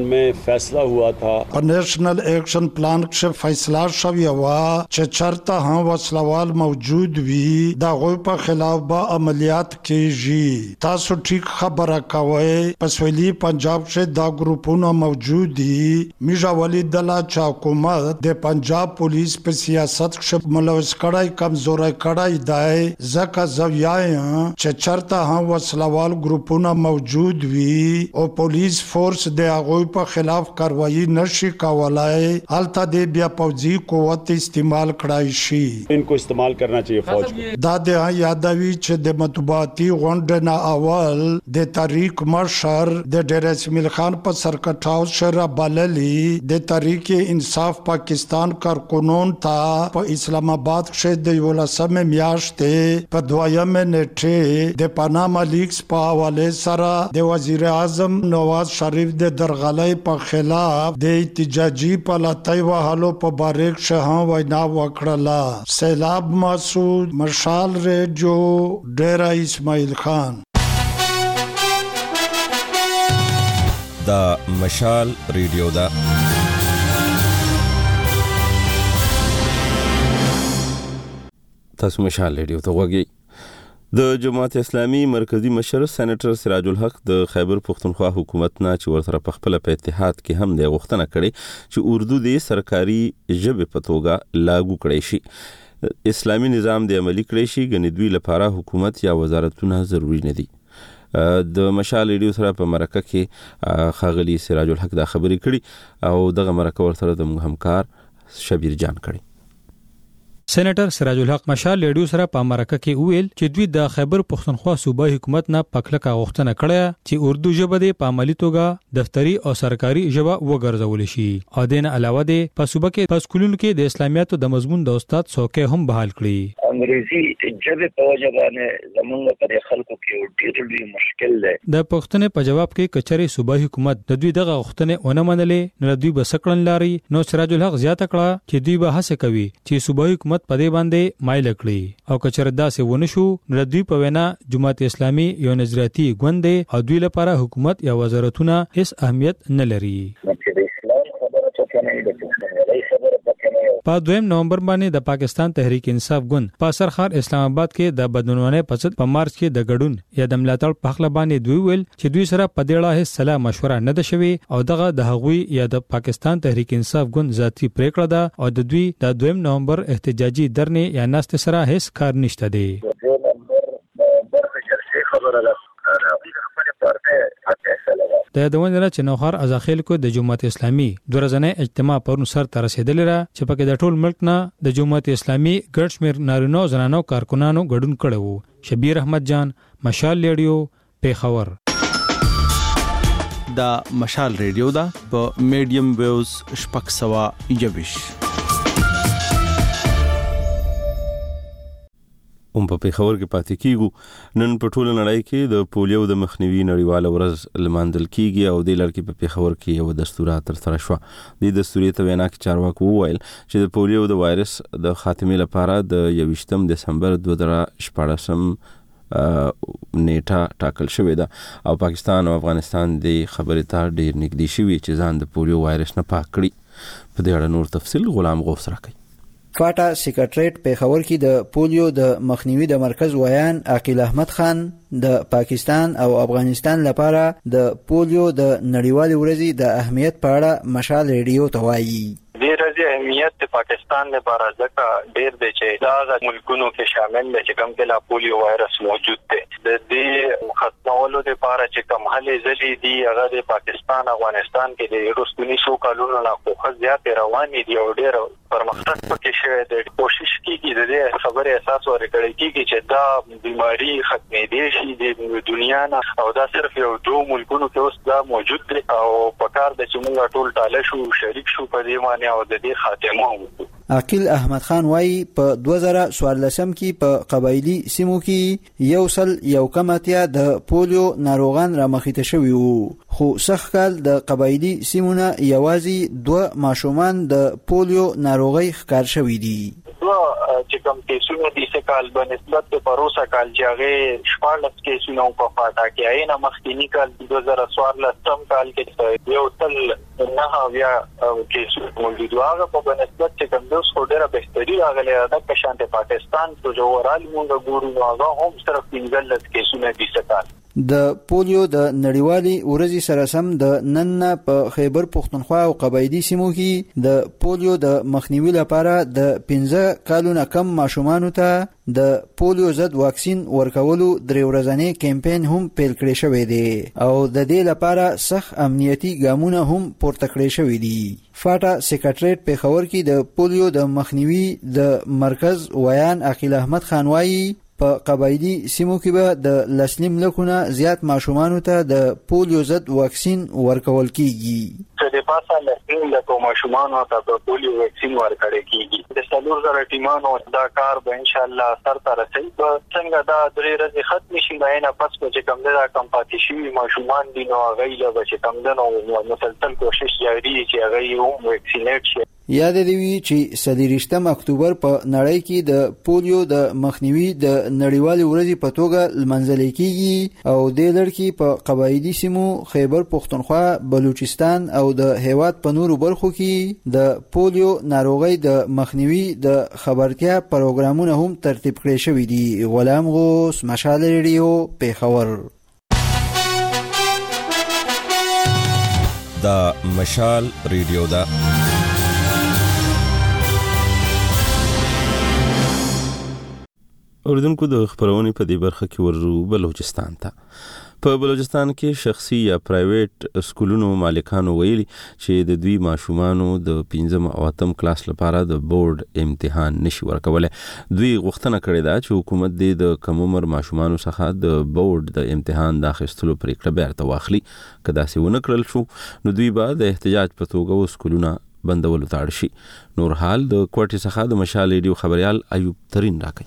में फैसला हुआ था नेशनल एक्शन प्लान से फैसला शवी हुआ چې چرته هم وسلوال موجود وي دا غوي په خلاف با عملیات کیږي تاسو ټیک خبره کوئ پسویلی پنجاب کې دا ګروپونه موجود دي میجا ولی دلا چا حکومت د پنجاب پولیس په سیاست کې ملوث کړای کمزورای کړای دی ځکه زویای چې چرته هم وسلوال ګروپونه موجود وي او پولیس فورس د هغوی په خلاف کاروایی نشي کولای الته د بیا پوځي قوت استعمال کړای شي इनको इस्तेमाल करना चाहिए फौज को دا د یادوي چې د مطبوعاتي غونډه نه اول د تاریخ مشر د ډیر اسماعیل خان په سرکټاو شر بللی د تاریخ انصاف پاکستان کارکونون تا په اسلام آباد کې د ولسمه میاشتې په دویمه نیټه د پاناما لیکس په حواله سره د وزیر اعظم نواز شریف د درغلۍ په خلاف د احتجاجي پلاتای وهلو په باریک شه وینا وکړه سیلاب مسعود مشال ریډیو ډیر اسماعیل خان دا مشال ریډیو دا تاسو مشال ریډیو ته وګورئ د جماعت اسلامي مرکزی مشر سېنیټر سراج الحق د خیبر پختونخوا حکومت نه چې ورسره په خپل په اتحاد کې هم د غوښتنه کړې چې اردو د سرکاري ژبې په توګه لاګو کړي شي اسلامي نظام د عملی کړي شي غنې دوی لپاره حکومت یا وزارتونه ضروری نه دي د مشال ریډیو سره په مرکه کې خاغلی سراج الحق دا خبرې کړي او دغه مرکه ورسره د همکار شبیر جان کړي سېنیټر سراج الحق مشال ریډیو سره په مرکه کې ویل چې دوی د خیبر پختونخوا صوبایي حکومت نه پکلکه غوښتنه کړې چې اردو ژبه د په عملی توګه دفتری او سرکاري ژبه وګرځول شي او دین علاوه د په صوبه کې په سکولونو کې د اسلامیاتو د مضمون د استاد څوکۍ هم بحال کړي انګریزي ژبه په وجه باندې زمونږ په خلکو کې ډېر لوی مشکل دی د پښتنې په جواب کې کچري صوبایي حکومت د دوی دغه غوښتنې ونه منلې نو دوی بسکړن لاري نو سراج الحق زیاته کړه چې دوی به هڅه کوي چې صوبایي حکومت په دې باندې مایل کړي او کچره داسې ونه شو نو دوی په وینا جماعت اسلامي یو نظریاتي ګوند او دوی لپاره حکومت یا وزارتونه هیڅ اهمیت نه لري په دویم نومبر باندې د پاکستان تحریک انصاف ګوند په سرخار اسلام آباد کې د بدلونونه پڅد په مارچ کې د ګډون یا د ملاتړ په خپل باندې دوی ویل چې دوی سره په دې اړه هیڅ صلاح مشوره نه ده شوی او دغه د هغوی یا د پاکستان تحریک انصاف ګوند ذاتی پریکړه ده او د دوی د دویم نومبر احتجاجي درنې یا ناست سره هیڅ کار نشته دی د دوه نه چې نوخر ازاخیل کو د جماعت اسلامي دورزنه اجتماع پرون سر تر رسیدل را چې پکې د ټول ملک نه د جماعت اسلامي ګډ شمیر نارینو زنانو کارکونانو ګډون کړو شبیر احمد جان مشال ریډیو پیښور دا مشال ریډیو دا په میډیم ویوز شپږ سوه یوویش هم په پیښور کې پاتې کیږو نن په ټوله نړۍ کې د پولیو د مخنیوي نړیواله ورځ لمانځل کیږي او د لړ کې په پیښور کې یو دستور ترسره شو د دستور ته وینا کې چارواکو وویل چې د پولیو د وایرس د خاتمې لپاره د یوویشتم دسمبر دوه زره شپاړسم نیټه ټاکل شوې ده او پاکستان او افغانستان د خبرې ته ډیر نږدې شوي چې ځان د پولیو وایرس نه پاک کړي په دې اړه نور تفصیل غلام غوث راکړي فاټا سیکریټریټ پیښور کې د پولیو د مخنیوي د مرکز ویان عقیل احمد خان د پاکستان او افغانستان لپاره د پولیو د نړیوالې ورځې د اهمیت په اړه مشال ریډیو ته وایي ډیر ځای اهمیت د پاکستان لپاره ځکه ډیر دی چې دا ملکونو کې شامل دي چې کوم کې لا پولیو وایرس موجود دی د دې ختمولو لپاره چې کوم هلې ځلې دي هغه د پاکستان افغانستان کې د رسمي سو کالونو لا خو زیات روانې دي او ډیر پرمختګ پکې شوی دی کوشش کیږي د دې خبرې اساس ورکړي کیږي چې دا بیماری ختمې دي شي د دنیا نه او دا صرف یو دوه ملکونو کې اوس دا موجود دی او په کار د چې موږ ټول ټاله شو شریک شو په دې باندې او د دې خاتمه وکړو عقیل احمد خان وایي په دوه زره څوارلسم کې په قبایلی سیمو کې یو سل یو کماتیا د پولیو ناروغان را مخې ته شوي وو خو سخت کال د قبایلی سیمونه یوازې دوه ماشومان د پولیو ناروغۍ ښکار شوي دي دوه چې کوم کیسونه کیسونه دي سکال بنسبت د پروسه کال چې هغه شپږ کیسونه په فاټا کې آینه مخکینی کال دوه زره څوارلس کال کې یو تل نه بیا کیسونه موجود هغه په بنسبت چې کوم دوس خو ډیره بهتري راغلی د کشانت پاکستان په جوړال مونږ ګورو نو هغه هم صرف پنځلس کیسونه دي سکال د پولیو د نړیوالي ورځې سره سم د نن په خیبر پښتونخوا او قبایلی سیمو کې د پولیو د مخنیوي لپاره د پنځه کالونو کم ماشومانو ته د پولیو ضد واکسین ورکولو درې ورځنی کمپاین هم پیل کړی شوی دی او د دې لپاره سخت امنیتي ګامونه هم پورته کړی شوی دي. فاټا سیکریټریټ پیښور کې د پولیو د مخنیوي د مرکز ویان عقیل احمد خان وایي په قبایلی سیمو کې به د لسنیم لکونه زیات ماشومانو ته د پولیو ضد واکسین ورکول کیږي. د پاسه لسنیم لکه ماشومانو ته د پولیو واکسین ورکړل کیږي. د څلور زره ټیمانو دا کار به ان شاء الله سر ته رسي. څنګه دا درې ورځې ختم شي نه پس چې کوم دا کمپټیشن ماشومان دي نو غیله به چې کوم نو مسلسل کوشش جاری چې هغه هم واکسینیټ شي. یاد دی وی چې څلورشتم اکتوبر په نړۍ کې د پولیو د مخنیوي د نړیوالې ورځې په توګه لمانځل کیږي او د لړکی په قبایلی سیمو خیبر پښتونخوا بلوچستان او د هیواد په نورو برخو کې د پولیو ناروغي د مخنیوي د خبرتیا پروګرامونه هم ترتیب کړي شوی دي. غلام غوث، مشال ریډیو، پیښور. دا مشال ریډیو دا اوردونکو د خبرونې په دې برخه کې ورو بلوچستان ته. په بلوچستان کې شخصي یا پرایویټ سکولونو مالکانو ویلي چې د دوی ماشومانو د پنځم او اتم کلاس لپاره د بورډ امتحان نشي ورکولی. دوی غوښتنه کړې ده چې حکومت دې د کم عمر ماشومانو څخه د بورډ د امتحان د اخیستلو پریکړه بیرته واخلي. که داسې ونه کړل شو نو دوی به د احتجاج په توګه سکولونه بندولو ته اړ شي. نور حال د کوټې څخه د مشال ریډیو خبريال ایوب ترین راکوي.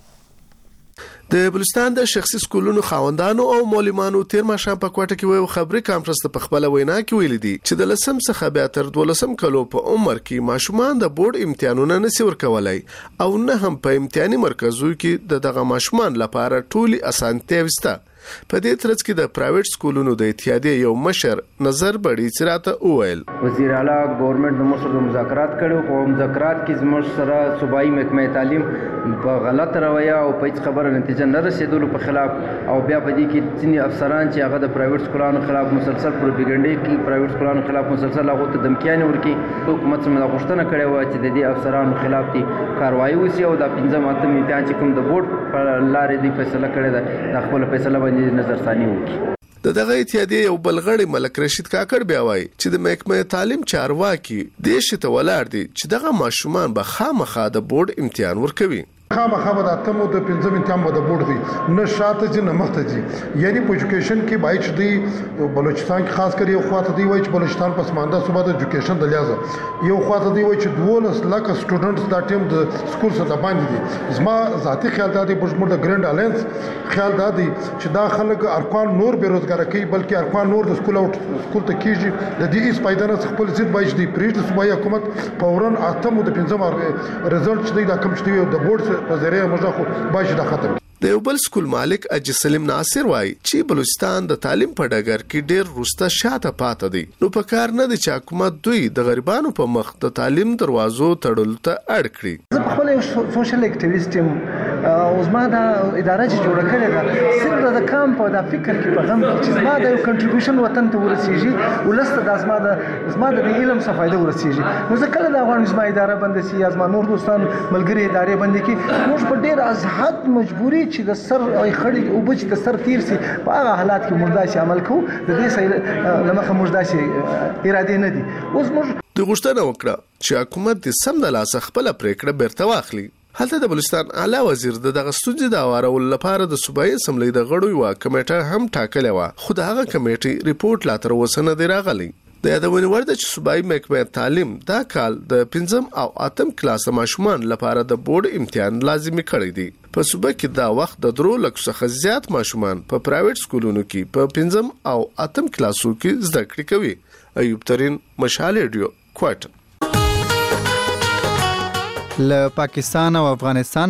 د بلوچستان د شخصي سکولونو خاوندانو او معلمانو تیر ماښام په کوټه کې یو خبري کانفرنس په خپل وینا کې ویل دي چې د لسم څخه بیا تر دولسم کلو په عمر کې ماشومان د بورډ امتحانونه نشي ورکولای او نه هم په امتحاني مرکزو کې د دغه ماشومان لپاره ټولي اسانتیا وسته. په دې ترڅ کې د پرایویټ سکولونو د اتحادیې یو مشر نظر بړي چې راته وویل وزیر اعلی ګورنمنت د مشر مذاکرات کړو خو مذاکرات کې زموږ سره صوبایي محکمه تعلیم په غلط رویه او په خبره نتیجه نه رسیدلو په خلاف او بیا په دې کې ځینې افسران چې هغه د پرایویټ سکولانو خلاف مسلسل پروپاګاندا کوي پرایویټ سکولانو خلاف مسلسل هغه ته دمکیانې ورکړي. حکومت څخه غوښتنه کړې و چې د دې افسرانو خلاف دي کاروایی وشي او د پنځم اتم امتحان چې کوم د بورډ په لارې دی فیصله کړې ده د خپل فیصله باندې نظر ثاني وکړي. د دغه اتحادیې یو بلغړی ملک رشید کاکړ بیا وایي چې د محکمه تعلیم چارواکي د شته ولاړ دي چې دغه ماشومان به خامخا د بورډ امتحان ورکوي. خامخا به د اتم او د پنځم امتحان به د بورډ دی نه شاته ځي نه مخته ځي. یعنی په ایجوکیشن کې باید چې دی بلوچستان کې خاص کر یو خواته دی وایي چې بلوچستان پسمانده صوبه د ایجوکیشن د لحاظه یو خواته دی وایي چې دولس لک سټوډنټس دا ټیم د سکول سره باندې دي. زما ذاتی خیال دا دی په د ګرند الینس خیال دا دی چې دا خلک ارکان نور بیروزګار کوي بلکې ارکان نور د سکول او سکول ته کیږي. د دې اس پایدانه خپل ضد باید دی پریږدي صوبایي حکومت فورن اتم او د پنځم رزلټ چې دا کم شته د بورډ په ذریعہ موږ خو باید دا ختم. د یو بل سکول مالک اجي سلیم ناصر وایي چې بلوچستان د تعلیم په ډګر کې ډېر وروسته شاته پاتې دی. نو په کار نه دی چې حکومت دوی د غریبانو په مخ د تعلیم دروازو تړلو ته اړ کړي. زه په خپل یو سوشل اکټیویسټ یم او زما د اداره چې جوړه کړې ده صرف د کام په د فکر کې په غم کې چې زما د یو کنټریبیوشن وطن ته ورسیږي ولسته د زما د زما د علم څخه فائدہ ورسیږي. نو زه کله د افغان زما اداره بند سي یا زما نور دوستان ملګری ادارې بند کې موږ په ډېر از حد مجبوري چې د سر او خړې او بچ د سر تیر سي په هغه حالات کې مرداسي عمل کوو. د دې سره لمخه مرداسي اراده نه دي. اوس موږ د غوښتنه وکړه چې حکومت د سم د لاس خپل پریکړه بیرته واخلي. هلته د بلوچستان اعلی وزیر د دغه ستونزې د اورولو لپاره د صوبایي اسمبلی د غړو یو کمیټه هم ټاکلې و خو د هغه کمیټې ریپورت لا تر اوسه نه دی راغلی. د یادونې وړ ده چې صوبایي محکمه تعلیم دا کال د پنځم او اتم کلاس ماشومان لپاره د بورډ امتحان لازمي کړی دی. په صوبه کې دا وخت د درو لک څخه زیات ماشومان په پرایویټ سکولونو کې په پنځم او اتم کلاسو کې زده کړې کوي. ایوب ترین، مشال ریډیو، کوټه. له پاکستان او افغانستان نه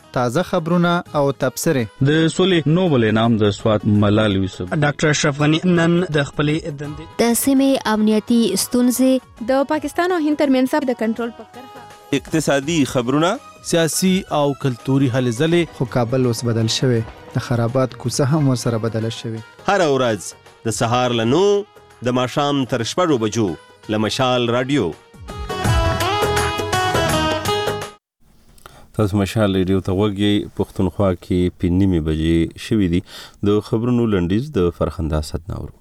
تازه خبرونه او تبصره. د سولې نوبل انعام د سوات ملال یوسف، ډاکټر اشرف غنی نن د خپلې دندې د سیمې امنیتي ستونزې، د پاکستان او هند ترمنځ د کنټرول په کرښه، اقتصادي خبرونه، سیاسي او کلتوري هلې ځلې. خو کابل اوس بدل شوی، د خرابات کوڅه هم ورسره بدله شوی. هر ورځ د سهار له نو د ماښام تر شپږو بجو له مشال رادیو. تاسو مشال ریډیو ته وګورئ. پښتونخوا کې په نیمه بجې شوې دي. د خبرونو لنډیز د فرخنده صدناور.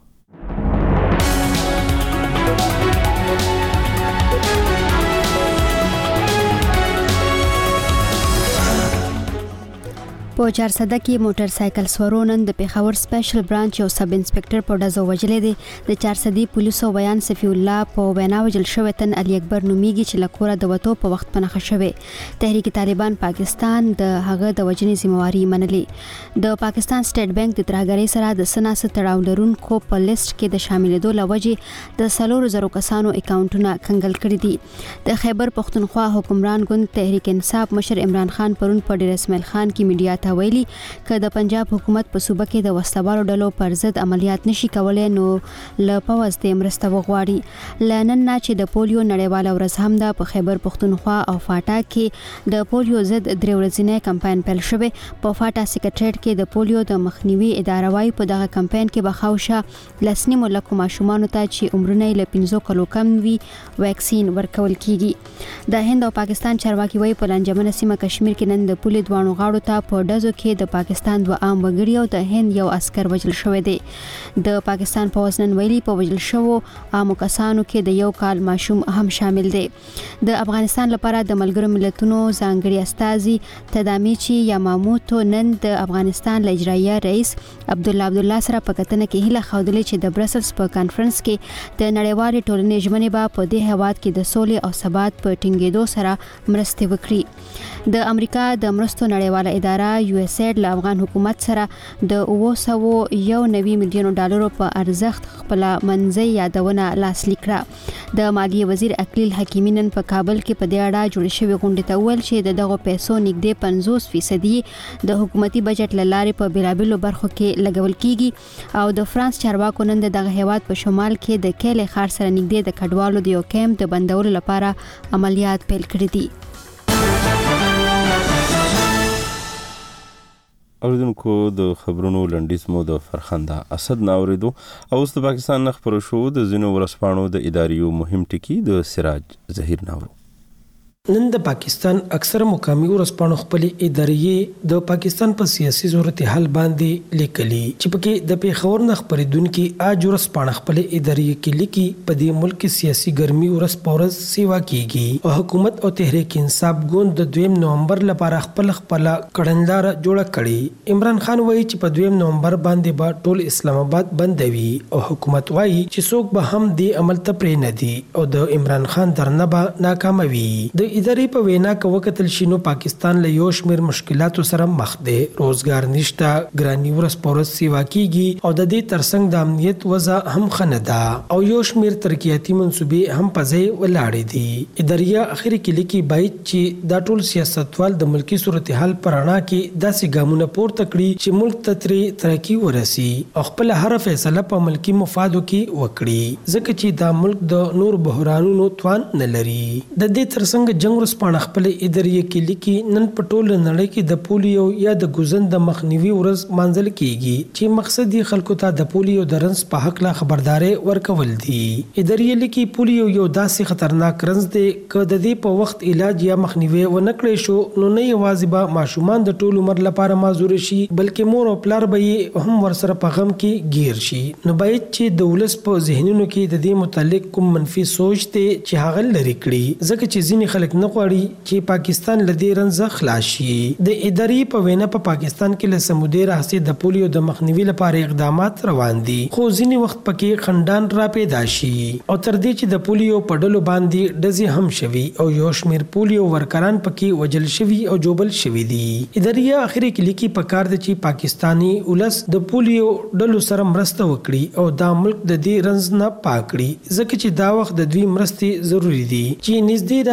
په چارسده کې موټر سایکل سورونن د پیښور سپیشل برانچ یو سب انسپکټر په ډزو وجلې دي. د چارسدي پولیسو بیان صفی الله په وینا وجل شوی تن علي اکبر نومیږي چې لکوره د وټو په وخت پنهخه شوی. تحریک طالبان پاکستان د هغه د وجنې ذمہواری منلې. د پاکستان سټیټ بانک د ترهګرۍ سره د سناس تړاو لرونکو په لیست کې د شاملېدو لوجې د سلور زرو کسانو اکاونټونه کنګل کړي دي. د خیبر پښتونخوا حکمران ګوند تحریک انصاف مشر عمران خان پرون په ډیر اسماعیل خان کې میډیا ویلي ک د پنجاب حکومت په صوبه کې د وسلوالو ډلو پر ضد عملیات نشي کولای نو ل پوز د مرسته وغواړي. لنن نه چې د پولیو نړیواله ورځ هم د په خیبر پښتونخوا او فاټا کې د پولیو ضد درې ورځنی کمپاین پیل شوی. په فاټا سیکریټریټ کې د پولیو د مخنیوي اداره وايي په دغه کمپاین کې بخښوشه لسنی ملکو ماشومان ته چې عمرونه له پنځو کلو کم وي ویکسین ورکول کیږي. د هند او پاکستان چارواکي وايي په لنجمنه سیمه کشمیر کې نن د پولیو دوانو غاړو ته په ډزو کې د پاکستان دوه عام وګړي او د هند یو عسكر وژل شوی دی. د پاکستان په وزن ویلي په وژل شوو عامو کسانو کې د یو کال ماشوم هم شامل دی. د افغانستان لپاره د ملګرو ملتونو ځانګړي استازي تدامیچی یاماموتو نن د افغانستان اجرایي رئیس عبد الله عبد الله سره په کتنه کې هیله خوده چې د برسلز په کانفرنس کې د نړیوالې ټولنې ژمنې به په دې هواد کې د سولې او ثبات په ټینګېدو سره مرستې وکړي. د امریکا د مرستو نړیواله اداره یو اس ایډ له افغان حکومت سره د اوه سوه یو نوي میلیونو ډالرو په ارزښت خپل منځي یادونه لاسلیک کړه. د مالیې وزیر اکلیل حکیمی نن په کابل کې په دې اړه جوړ شوی غونډه ته ویل چې د دغه پیسو نږدې پنځوس فیصدي د حکومتي بجټ لاره په بیلابلو برخو کې لګول کیږي. او د فرانس چارواکو نن دغه هیواد په شمال کې د کېل خار سره نږدې د کډوالو د یو کیمپ د بندولو لپاره عملیات پیل کړي دي. اوریدونکو د خبرونو لنډیز مو د فرخنده اسد ناوریدو. او اوس د پاکستان نه خبرو شو د ځینو ورځپاڼو د اداریو مهم ټکي د سراج ظهیر ناورو. نن د پاکستان اکثر مقامي ورځپاڼو خپل ادارې د پاکستان په سیاسي صورتحال باندې لیکلي چې پکې د پیښور نه خبرېدونکو اج ورځپاڼه خپل ادارې کې لیکي په دې ملک سیاسي ګرمي ورځ پورز سیوا کیږي او حکومت او تحریک انصاف ګوند د دویم نومبر لپاره خپل خپل کړندلار جوړ کړي. عمران خان وایي چې په دویم نومبر باندې به ټول اسلام آباد بندوي او حکومت وایي چې څوک به هم دې عمل ته پرې نه دي او د عمران خان درنه به ناکاموي. د ادارې په وینا کې وکتل شي نو پاکستان له یو شمېر مشکلاتو سره مخ دی. روزګار نشته، ګراني ورځ په ورځ سیوا کیږي او د دې ترڅنګ د امنیت وضع هم ښه نه ده او یو شمېر ترقیاتي منصوبې هم په ځای ولاړې دي. اداریه اخر کې لیکي باید چې دا ټول سیاستوال د ملکی صورتحال پر رڼا کې داسې ګامونه پورته کړي چې ملک ته ترې ترقي ورسي او خپل هر فیصله په ملکی مفادو کې وکړي ځکه چې دا ملک د نور بحرانونو توان نه لري. د دې ترڅنګ جنگ ورځپاڼه خپل اداریه کې لیکي نن په ټوله نړۍ کې د پولیو یا د ګوزن د مخنیوي ورځ مانځل کیږي چې مقصد یې خلکو ته د پولیو د رنځ په حق لا خبرداري ورکول دي. اداریه لیکي پولیو یو داسې خطرناک رنځ دی چې د دې په وخت علاج یا مخنیوي ونه کړی شو نو نه یوازې به ماشومان د ټول عمر لپاره معذور شي بلکې مور او پلار به هم ورسره په غم کې گیر شي. نو باید چې د ولس په ذهنونو کې د دې متعلق کوم منفي سوچ ته چې هغه لري کړي ځکه چې ځینې خلک نه غواړي چې پاکستان لدی رنځ خلاص شي. د ادارې په وینا په پاکستان کې له سمودي راهسي د پولیو د مخنیوي لپاره اقدامات روان دي خو ځینې وخت پکې خندان را پیدا شي او تر دې چې د پولیو په ډلو باندې ډزې هم شوي او یو شمېر پولیو ورکران پکې وجل شوي او جوبل شوي دي. ادارې اخر کې لیکي په کار د چې پاکستانی ولس د پولیو ډلو سره مرسته وکړي او دا ملک د دې رنځ نه پاک کړي ځکه چې دا وخت د دوی مرستې ضروری دي چې نږدې د پاکستان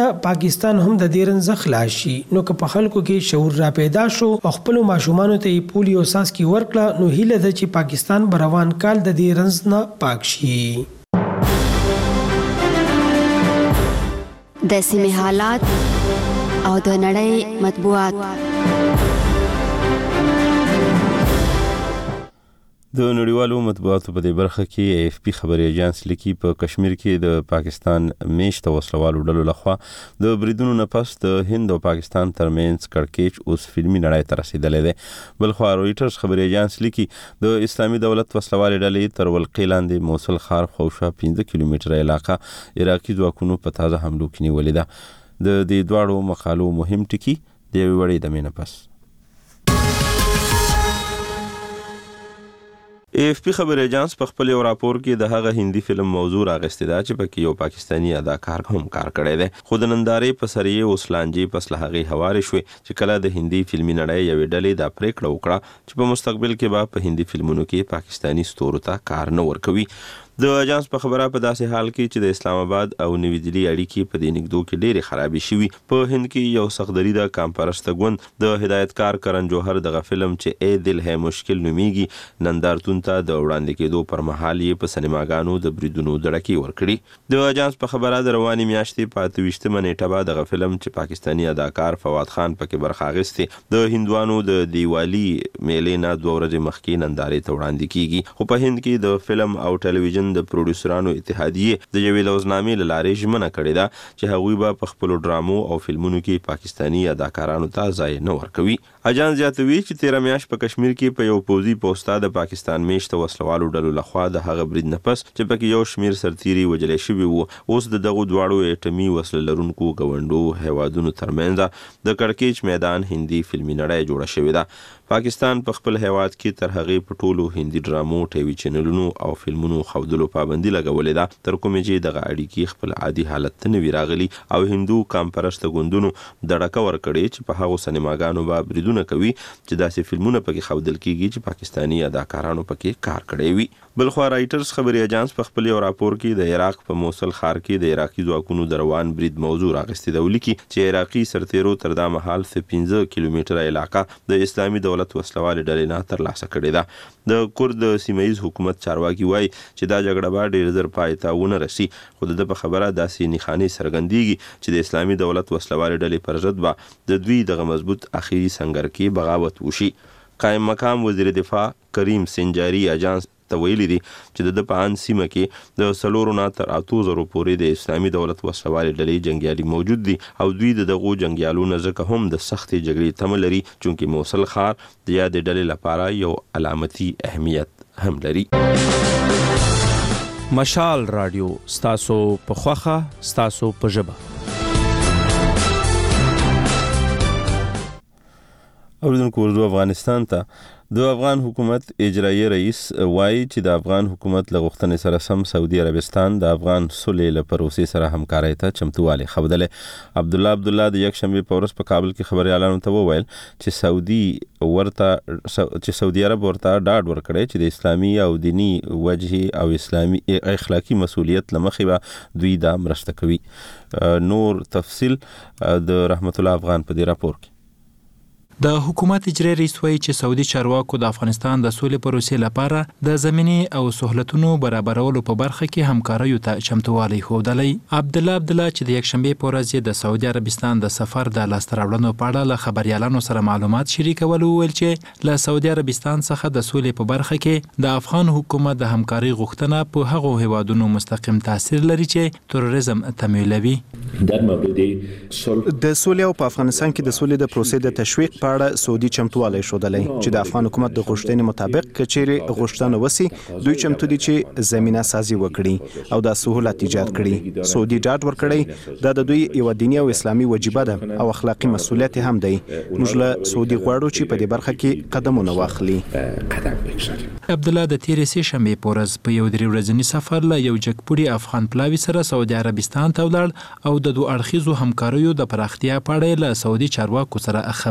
پاکستان هم د دې رنځ خلاص شي. نو که په خلکو کې شعور را پیدا شو او خپل ماشومانو ته پولیو ساسکي ورکړه نو هیله ده چې پاکستان بروان کال د دې رنځ نه پاک شي. د سیمې حالات او د نړۍ مطبوعات. د نړیوالو مطبوعاتو په دې برخه کې اے اف پی خبري ایجنس لیکي په کشمیر کې د پاکستان میشته وسلوالو ډلو لخوا د بریدونو نه پس د هند او پاکستان ترمنځ کړکېچ اوس فلمي نړۍ ته رسیدلی دی. بلخوا رویټرز خبري ایجنس لیکي د اسلامي دولت وسلوالې ډلې تر ولقې لاندې موصل ښار خواوشا پنځه کیلومتره علاقه عراقي ځواکونو په تازه حملو کې نیولې ده. د دې دواړو مقالو مهم ټکي د یوې وړې دمې نه پس. اے اف پی خبر ایجنس په خپل یو راپور کې د هغه هندي فلم موضوع راغستې ده چې پکې یو پاکستانی اداکار هم کار کړی دی. خو د نندارې په سر یې اوس لانجې پس له هغې هوارې شوې چې کله د هندي فلمي نړۍ یوې ډلې دا پریکړه وکړه چې په مستقبل کې به په هندي فلمونو کې پاکستانی ستورو ته کار نه ورکوي. د اجانس په خبره په داسې حال کې چې د اسلام آباد او نوی دلی اړیکې په دې نږدو کې ډېرې خرابې شوي. په هند کې یو سخدري د کامپرسته ګوند د هدایتکار کرن جوهر دغه فلم چې ای دل ہے مشکل نومیږي نندارتون ته د وړاندې کېدو پر مهال یې په سینماګانو د بریدونو دړکې ورکړي. د اجانس په خبره د روانې میاشتې په اته ویشتمه نیټه به دغه فلم چې پاکستانی اداکار فواد خان پکې برخه اخیستې د هندوانو د دیوالي میلې نه دوه ورځې مخکې نندارې ته وړاندې کیږي. خو په هند کې د فلم او ټلویزیون د پروډوسرانو اتحادیه د یوې لوزنامې له لارې ژمنه کړې ده چې هغوی به په خپلو ډرامو او فلمونو کې پاکستانی اداکارانو ته ځای نه ورکوي. اجانس زیاتوي چې تیره میاشت په کشمیر کې په یو پوځي پوسټه د پاکستان میشته وسلوالو ډلو لخوا د هغه برید نه پس چې پکې یو شمیر سرتیري وژل شوي وو اوس د دغو دواړو اټمي وسله لرونکو ګاونډو هیوادونو ترمنځ د کړکېچ میدان هندي فلمي نړۍ جوړه شوې ده. پاکستان په خپل هیواد کې تر هغې په ټولو هندي ډرامو ټي وي چینلونو او فلمونو ښودلو پابندي لګولې ده تر کومې چې دغه اړیکې خپل عادي حالت ته نه وي راغلي او هندو کامپرسته ګوندونو دړکه ورکړې چې په هغو سینماګانو به بریدونه کوي چې داسې فلمونه پکې ښودل کیږي چې پاکستانی اداکارانو پکې کار کړی وي. بلخوا رایټرز خبري اجانس په خپل یو راپور کې د عراق په موصل ښار کې د عراقي ځواکونو د روان برید موضوع راغستې ده ولیکي چې عراقي سرتیرو تر دا مهال پنځه کیلومتره علاقه د اسلامي دولت وسلوالې ډلې نه ترلاسه کړې ده. د کورد سیمه ییز حکومت چارواکي وایي چې دا جګړه به ډېر زر پای ته ونه رسي. خو د ده په خبره داسې نښانې څرګندېږي چې د اسلامي دولت وسلوالې ډلې پر ضد به د دوی دغه مضبوط اخري سنګر کې بغاوت وشي. قائم مقام وزیر دفاع کریم سنجاري اجانس ته ویلي دي چې د په ان سیمه کې د څلورو نه تر اتو زرو پورې د اسلامي دولت وسلوالې ډلې جنګیالي موجود دي او دوی د دغو جنګیالو نه ځکه هم د سختې جګړې تمه لري چونکې موصل ښار د یادې ډلې لپاره یو علامتي اهمیت هم لري. مشال رادیو ستاسو په خوخه ستاسو په ژبه. اوریدونکو اردو افغانستان ته د افغان حکومت اجرایی رئیس وایي چې د افغان حکومت له غوښتنې سره سم سعودي عربستان د افغان صلح له پروسې سره همکارۍ ته چمتووالی ښودلی. عبدالله عبدالله د یکشنبې په ورځ په کابل کې خبریالانو ته وویل چې سعودي ورته چې سعودي عرب ورته ډاډ ورکړی چې د اسلامي او دینی وجهې او اسلامي اخلاقي مسؤلیت له مخې به دوی دا مرسته کوي. نور تفصیل د رحمت الله افغان په دې راپور کې. د حکومت اجرایی رئیس وایي چې سعودي چارواکو د افغانستان د سولې پروسې لپاره د زمینی او سہولتونو برابرولو په برخه کې همکاریو ته چمتووالی ښودلی. عبدالله عبدالله چې د یکشنبې په ورځ د سعودي عربستان د سفر د لاسته راوړنو په اړه له خبریالانو سره معلومات شریکول وویل چې له سعودي عربستان څخه د سولې په برخه کې د افغان حکومت د همکارۍ غوښتنه په هغو هیوادونو مستقیم تاثیر لري چې تروریزم تمویلوي. د سولې او په افغانستان کې د سولې د پروسې د تشویق په اړه سعودي چمتووالی ښودلی چې د افغان حکومت د غوښتنې مطابق که چیرې غوښتنه وسي دوی چمتو دي چې زمینه سازي وکړي او د سهولت ایجاد کړي. سعودي ډاډ ورکړی دا د دوی یو دیني او اسلامي وجیبه ده او اخلاقي مسؤلیت هم دی. موږ له سعودي غواړو چې په دې برخه کې قدمونه واخلي. عبدالله د تیرې سې شنبې په ورځ په یو درې ورځني سفر له یو جګپوړي افغان پلاوي سره سعودي عربستان ته ولاړ او د دوه اړخیزو همکاریو د پراختیا په اړه له سعودي چارواکو سره خبرې وکړې.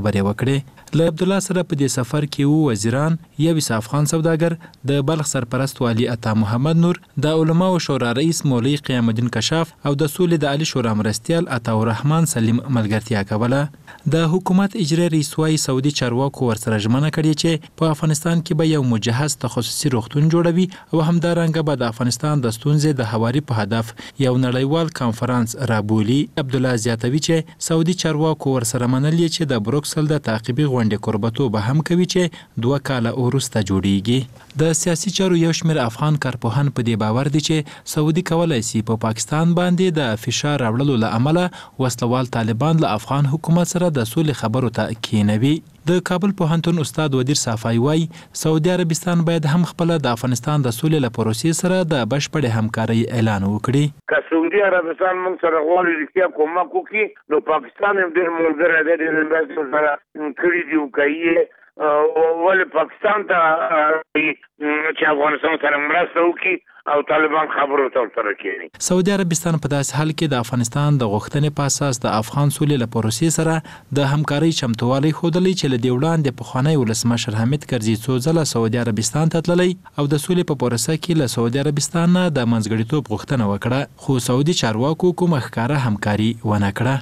وکړې. له عبدالله سره په دې سفر کې وو وزیران، یو اسحاق خان سوداګر، د بلخ سرپرست والي عطا محمد نور، د علماو شورا رئیس مولوي قیام الدین کشاف او د سولې د عالی شورا مرستیال عطا الرحمن سلیم ملګرتیا کوله. د حکومت اجرایي رئیس وايي سعودي چارواکو ورسره ژمنه کړې چې په افغانستان کې به یو مجهز تخصصي روغتون جوړوي او همدارنګه به د افغانستان د ستونزې د هواري په هدف یو نړیوال کانفرنس رابولي. عبدالله زیاتوي چې سعودي چارواکو ورسره منلي چې د بروکسل د تعقیبي غونډې کوربتو به هم کوي چې دوه کاله وروسته جوړیږي. د سیاسي چارو یو شمېر افغان کارپوهان په دې باور دي چې سعودي کولای شي په پاکستان باندې د فشار راوړلو له امله وسلوال طالبان له افغان حکومت سره د سولې خبرو ته کینوي. د کابل پوهنتون استاد ودیر صافای وای سعودي عربستان باید هم خپل د افغانستان د سولې له پروسې سره د بشپړې همکارۍ اعلان وکړي. که سعودي عربستان موږ سره غواړي رښتیا کومک وکړي نو پاکستان هم ډېر ملګری دی، ډېر مرستې سره کړي دي. کوي ولې پاکستان ته چې افغانستان سره مرسته وکړي او طالبان خبرو ته ورسره کېني. سعودي عربستان په داسې حال کې د افغانستان د غوښتنې په اساس د افغان سولې له پروسې سره د همکارۍ چمتووالی ښودلی چې له دې وړاندې پخوانی ولسمشر حامد کرزي څو ځله سعودي عربستان ته تللی او د سولې په پروسه کې له سعودي عربستان نه د منځګړیتوب غوښتنه وکړه، خو سعودي چارواکو کومه ښکاره همکاري ونه کړه.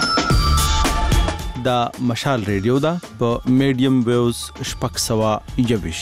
دا مشال ریډیو ده په میډیم ویوز شپږ سوه یوویش.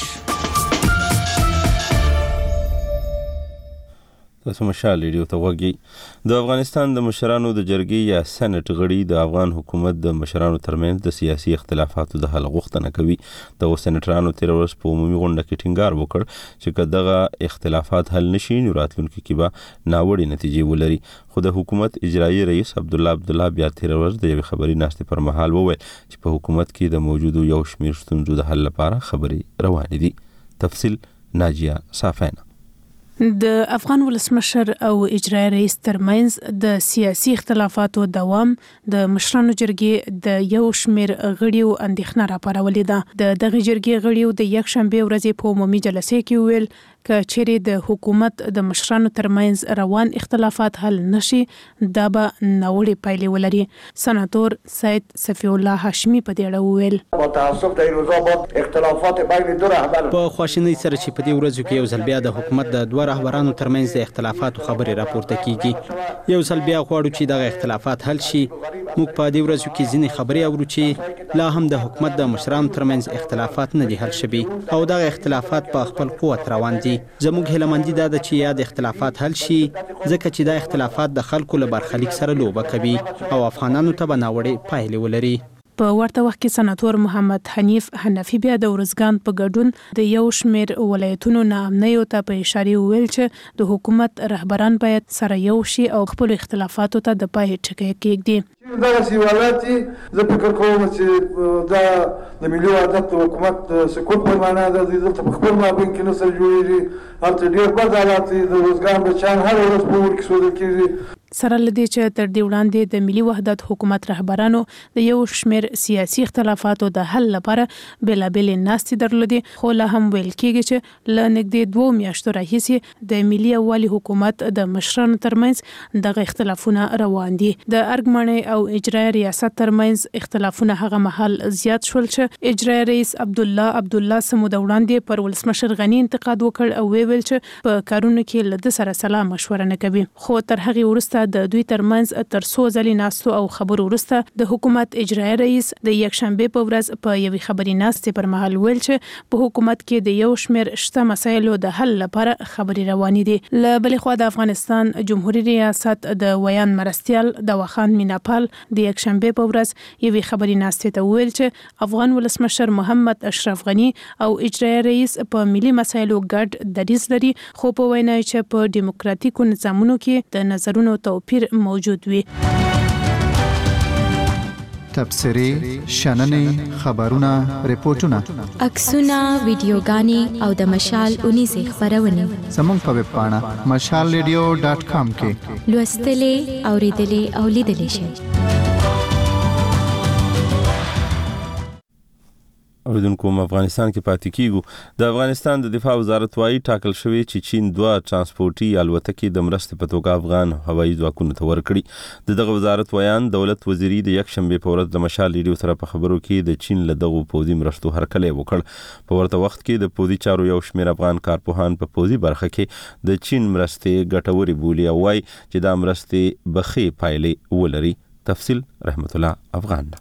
تاسو مشال ریډیو ته وګورئ. د افغانستان د مشرانو د جرګې یا سېنات غړي د افغان حکومت د مشرانو ترمنځ د سیاسي اختلافاتو د حل غوښتنه کوي. د سېناترانو تیر ورځ په عمومي غونډه کې ټینګار وکړ چې که دغه اختلافات حل نشي نو راتلونکي کې به ناوړې نتیجې ولري. خو د حکومت اجرایي رئیس عبدالله عبدالله بیا تیر ورځ د یوې خبري ناستې پر مهال وویل چې په حکومت کې د موجودو یو شمېر ستونزو د حل لپاره خبرې روانې دي. تفصیل ناجیه صافینا. د افغان ولسمشر او اجرایي رئیس ترمنځ د سیاسي اختلافاتو دوام د مشرانو جرګې د یو شمېر غړیو اندېښنه راپارولې ده. د دغه جرګې غړیو د یکشنبې ورځې په عمومي جلسې کې ویل که چیرې د حکومت د مشرانو ترمنځ روان اختلافات حل نشي دا به ناوړې پایلې ولري. سناتور سید صفی الله هاشمی په دې اړه وویل په خواشینۍ سره چې په دې ورځو کې یو ځل بیا د حکومت د دوه رهبرانو ترمنځ د اختلافاتو خبرې راپورته کیږي. یو ځل بیا غواړو چې دغه اختلافات حل شي. موږ په دې ورځو کې ځینې خبرې اورو چې لا هم د حکومت د مشرانو ترمنځ اختلافات نه دي حل شوي او دغه اختلافات په خپل قوت روان دي. زموږ هیلهمندي دا ده چې یا د اختلافات حل شي ځکه چې دا اختلافات د خلکو له برخلیک سره لوبه کوي او افغانانو ته به ناوړې پایلې ولري. په ورته وخت کې سناتور محمد حنیف حنفي بیا د ورزګان په ګډون د یو شمېر ولایتونو ناامنیو ته په اشاره وویل چې د حکومت رهبران باید سره یو شي او خپل اختلافاتو ته د پای ټکی کېږدي. دا سیوالاتي زه فکر کوم چې دا د ملي وحدت د حکومت د سقوط په معنا ده. دلته په خپل مابین کې نه سره جوړېږي. هلته ډېر بد حالات دي. د ورزګان بچیان هره ورځ په اور کې سوځل کېږي. سره لدې چې تر دې وړاندې د ملي وحدت حکومت رهبرانو د یو شمېر سیاسي اختلافاتو د حل لپاره بېلابېلې ناستې درلودې، خو لا هم ویل کېږي چې له نږدې دوو میاشتو راهیسې د ملي یووالي حکومت د مشرانو ترمنځ دغه اختلافونه روان دي. د ارګ او اجرایي ریاست ترمنځ اختلافونه هغه مهال زیات شول چې اجرایي رئیس عبدالله عبدالله سمود وړاندې پر ولسمشر غني انتقاد وکړ او ویل چې په کارونو کې له ده سره سلا مشوره نه کوي. خو تر هغې وروسته د دوی ترمنځ تر څو ځلې ناستو او خبرو وروسته د حکومت اجرایي رئیس د یکشنبې په ورځ په یوې خبري ناستې پر مهال ویل چې په حکومت کې د یو شمېر شته مسایلو د حل لپاره خبرې روانې دي. له بلې خوا د افغانستان جمهوریت ریاست د ویان مرستیال دواخان میناپال د یکشنبې په ورځ یوې خبري ناستې ته ویل چې افغان ولسمشر محمد اشرف غني او اجرایي رئیس په ملي مسایلو ګډ دریځ لري، خو په وینا چې په دیموکراتیکو نظامونو کې د نظرونو توپیر موجود وي. تبصرې، شننې، خبرونه، ریپورتونه، عکسونه، ویډیوګانې او د مشال اونیزې خبرونه زموږ په ویب پاڼه مشال ریډیو ډاټ کام کې لوستلې، اوریدلې او لیدلې شئ. اوریدونکو افغانستان کې پاتې کیږو. د افغانستان د دفاع وزارت وايي ټاکل شوی چې چین دوه ترانسپورتي الوتکې د مرستې په توګه افغان هوایي ځواکونو ته ورکړي. د دغه وزارت ویان دولت وزیري د یک شنبه په ورځ د مشال ریډیو سره په خبرو کې د چین له دغه پوځي مرستو هرکلی وکړ. په ورته وخت کې د پوځي چارو یو شمېر افغان کارپوهان په پوځي برخه کې د چین مرستې ګټورې بولي او وايي چې دا مرستې به ښې پایلې ولري. تفصیل رحمت الله افغان.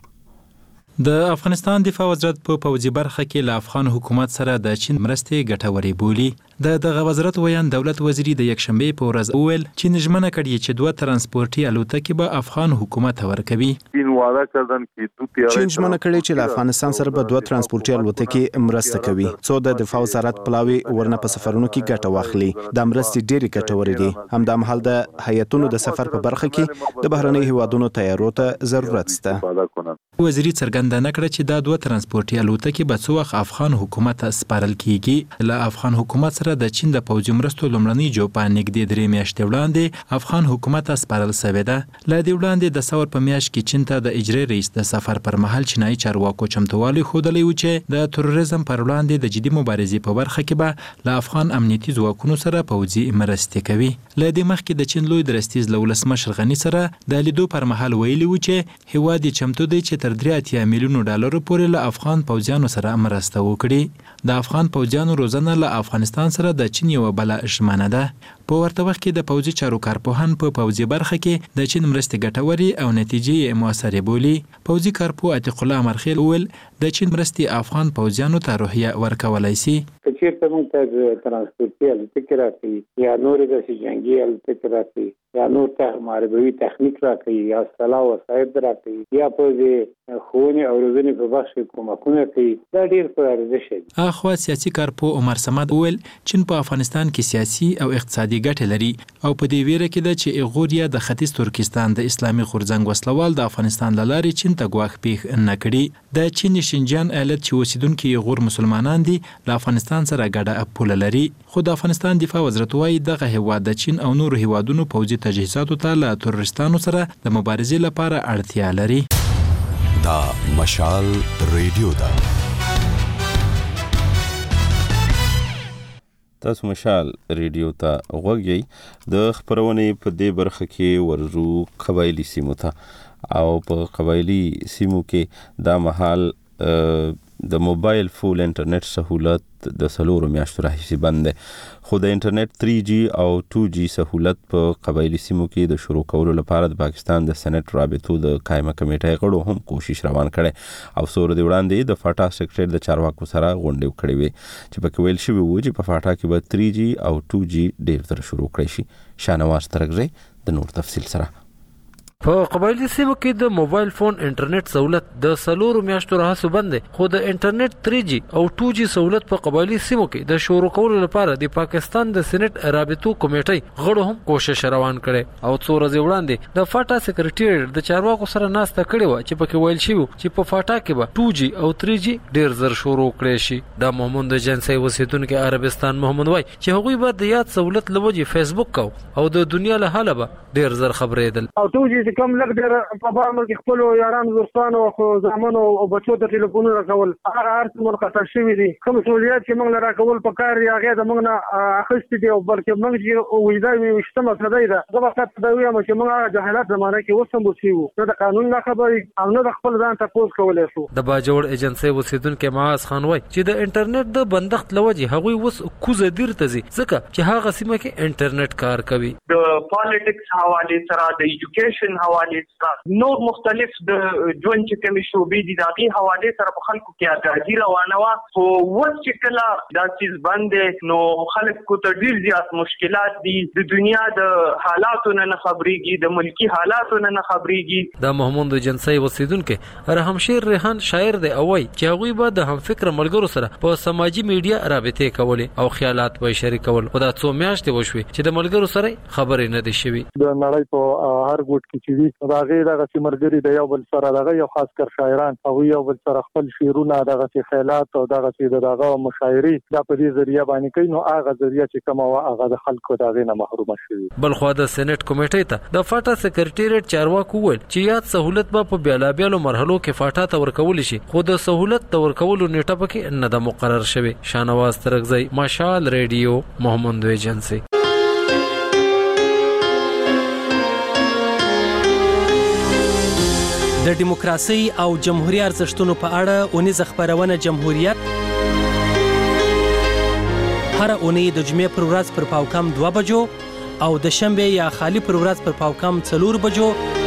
د افغانستان دفاع وزارت په پوځي برخه کې له افغان حکومت سره د چین مرستې ګټورې بولي. د دغه وزارت ویان دولت وزیري د یک شنبه په ورځ وویل چې نژمنه کړي چې دوه ترانسپورتي الوتکې به افغان حکومت ورکوي. چین وعده کردن چې چین ژمنه کړې چې له افغانستان سره به دوه ترانسپورتي الوتکې مرسته کوي څو د دفاع وزارت پلاوي ورنه په سفرونو کې ګټه واخلي. د مرستې ډېرې ګټورې دي. همدامهال د هیئتونو د سفر په برخه کې د بهرنۍ هیوادونو تیارو ته ضرورت شته. وزیري څرګنده نکړه چې دا دوه ترانسپورتي الوتکې به څو وخت افغان حکومت ته سپارل کیږي. له افغان حکومت سره د چین د پوځي مرستو لومړنۍ جوپه نږدې درې میاشتې وړاندې افغان حکومت ته سپارل شوې ده. له دې وړاندې د ثور په میاشت کې چین ته د اجرایي رئیس د سفر پر مهال چینایي چارواکو چمتووالی ښودلی و چې د تروریزم پر وړاندې د جدي مبارزې په برخه کې به له افغان امنیتي ځواکونو سره پوځي مرستې کوي. له دې مخکې د چین لوی درستیز له ولسمشر غني سره د لیدو پر مهال ویلي و چې هیواد یې چمتو دی چې تر درې اتیا میلیونو ډالرو پورې له افغان پوځیانو سره مرسته وکړي. د افغان پوځیانو روزنه له افغانستان سره د چین یوه بله ژمنه ده. په ورته وخت کې د پوځي چارو کارپوهان په پوځي برخه کې د چین مرستې ګټورې او نتیجې یې مؤثرې بولي. پوځي کارپو عتیق الله امرخیل وویل د چین مرستې افغان پوځیانو ته روحیه ورکولی سي. که چېرته موږ ته ترانسپورتي الوتکې راکوي یا نورې داسې جنګي الوتکې راکوي یا نور ته محاربوي تخنیک راکوي یا سلاح وسایط راکوي یا په دې ښوونې او روزنې په بخش کې کومکونه کوي دا ډېر په ارزښت دي. اخوا سیاسي کارپو عمر صمد وویل چین په افغانستان کې سیاسي او اقتصادي ګټې لري او په دې ویره کې ده چې ایغوریا د ختیځ ترکستان د اسلامي غورځنګ وسلوال د افغانستان له لارې چین ته ګواښ پیښ نه کړي. د چین شینجیان ایالت چې اوسیدونکي ایغور مسلمانان دي له افغانستان سره ګډه پوله لري. خو د افغانستان دفاع وزارت وايي دغه هیواد د چین او نورو هیوادونو پوځي تجهیزاتو ته له تروریستانو سره د مبارزې لپاره اړتیا لري. دا مشال ریډیو ده. تاسو مشال ریډیو ته غوږ یې. د خپرونې په دې برخه کې ورزو قبایلي سیمو ته او په قبایلي سیمو کې دا مهال د موبایل فول انټرنیټ سہولت د سلورو میاشتو راهیسې بند دی. خو د انټرنیټ تھری جی او ټو جی سہولت په قبایلي سیمو کې د شروع کولو لپاره د پاکستان د سېنات رابطو د قائمه کمیټې غړو هم کوشش روان کړي او څو ورځې وړاندې د فاټا سیکریټریټ د چارواکو سره غونډې کړې وې چې پکې ویل شوي وو چې په فاټا کې به تھری جی او ټو جی ډېر تر شروع کړی شي. شانواز ترګزی د نور تفصیل سره. په قبایلی سیمو کې د موبایل فون انټرنیټ سہولت د سلورو میاشتو راهیسې بند دی. خو د انټرنیټ تھری جی او ټو جی سہولت په قبایلی سیمو کې د شروع کولو لپاره د پاکستان د سېنات رابطو کمیټې غړو هم کوشش روان کړي او څو ورځې وړاندې د فاټا سیکریټریټ د چارواکو سره ناسته کړې و چې پکې ویل شوی چې په فاټا کې به ټو جی او تھری جی ډیر زر شروع کړي شي. د محمد جنسي اوسیدونکو عربستان محمد وای چې هغوی به د یاد سہولت لوجې فیسبوک کو او د دنیا له حاله به ډیر زر خبرېدل. او ټو جی کم لګ ډیر په بارمل کې خپل یارانو دوستانو او زامنو او بچو ته ټلیفونونه راکول هغه هر څه قطع شوي دي. کوم مسؤلیت چې موږ لرا کول په کار هغه د موږ نه اخیستي دي او بلکې موږ چې وېدا وي وشتمه سره ده دا وخت دا ویل چې موږ جهالت زمانه کې وسم بوسیو نو د قانون نه خبرې او نه د خپل ځان ته پوس کولای شو. د باجوړ ایجنسی وسیدونکو معاذ خان وای چې د انټرنیټ د بندښت لوجه هغوی وس کوزه دیر تزي ځکه چې هغه سیمه کې انټرنیټ کار کوي. د پالیټکس حواله سره د ایجوکیشن حواله سره نور مختلف د ژوند چې کوم شوبې دي دغه حواله سره په خلکو کې اګاډي روانه وا خو وڅ چې کله دا چیز باندې نو خلکو ته ډیر زیات مشکلات دي. د دنیا د حالاتو نه خبريږي د ملکی حالاتو نه خبريږي. د محمد جنسي وسیدونکو رحمشیر ریحان شاعر دی او وای چې هغه به د هم فکر ملګرو سره په سماجی میډیا رابطې کولې او خیالات به شریکول. خدا څو میاشتې وشوي چې د ملګرو سره خبرې نه دي شوي. د نړۍ په هر ګوټ کې چې وي دا غي دغه سیمرګری د یو بل سره دغه یو خاص کر شاعران او یو بل سره خپل شعرونه دغه خیالات او دغه چې دغه مشاعري دا په دې ذریعہ باندې کوي نو هغه ذریعہ چې کوم او هغه د خلکو دغه نه محروم شي. بل خو د سېنات کمیټې ته د فاټا سکرټریټ چارواکو ویل چې یاد سہولت به په بیلابیلو مرحلو کې فاټا ته ورکول شي خو د سہولت ته ورکولو نیټه پکې نه د مقرر شوی. شانواز ترغزی مشال ریډیو محمد ایجنسی. د دیموکراسي او جمهوریت ارزښتونو په اړه اونیزه خبرونه جمهوریت هر اونۍ د جمعې پر ورځ پر پاوکم دوه بجو او د شنبه یا خالی پر ورځ پر پاوکم څلور بجو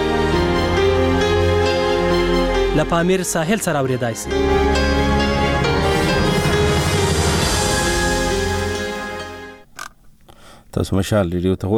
له پامیر ساحل سره اوریدای شي. تاسو مشال ریډیو ته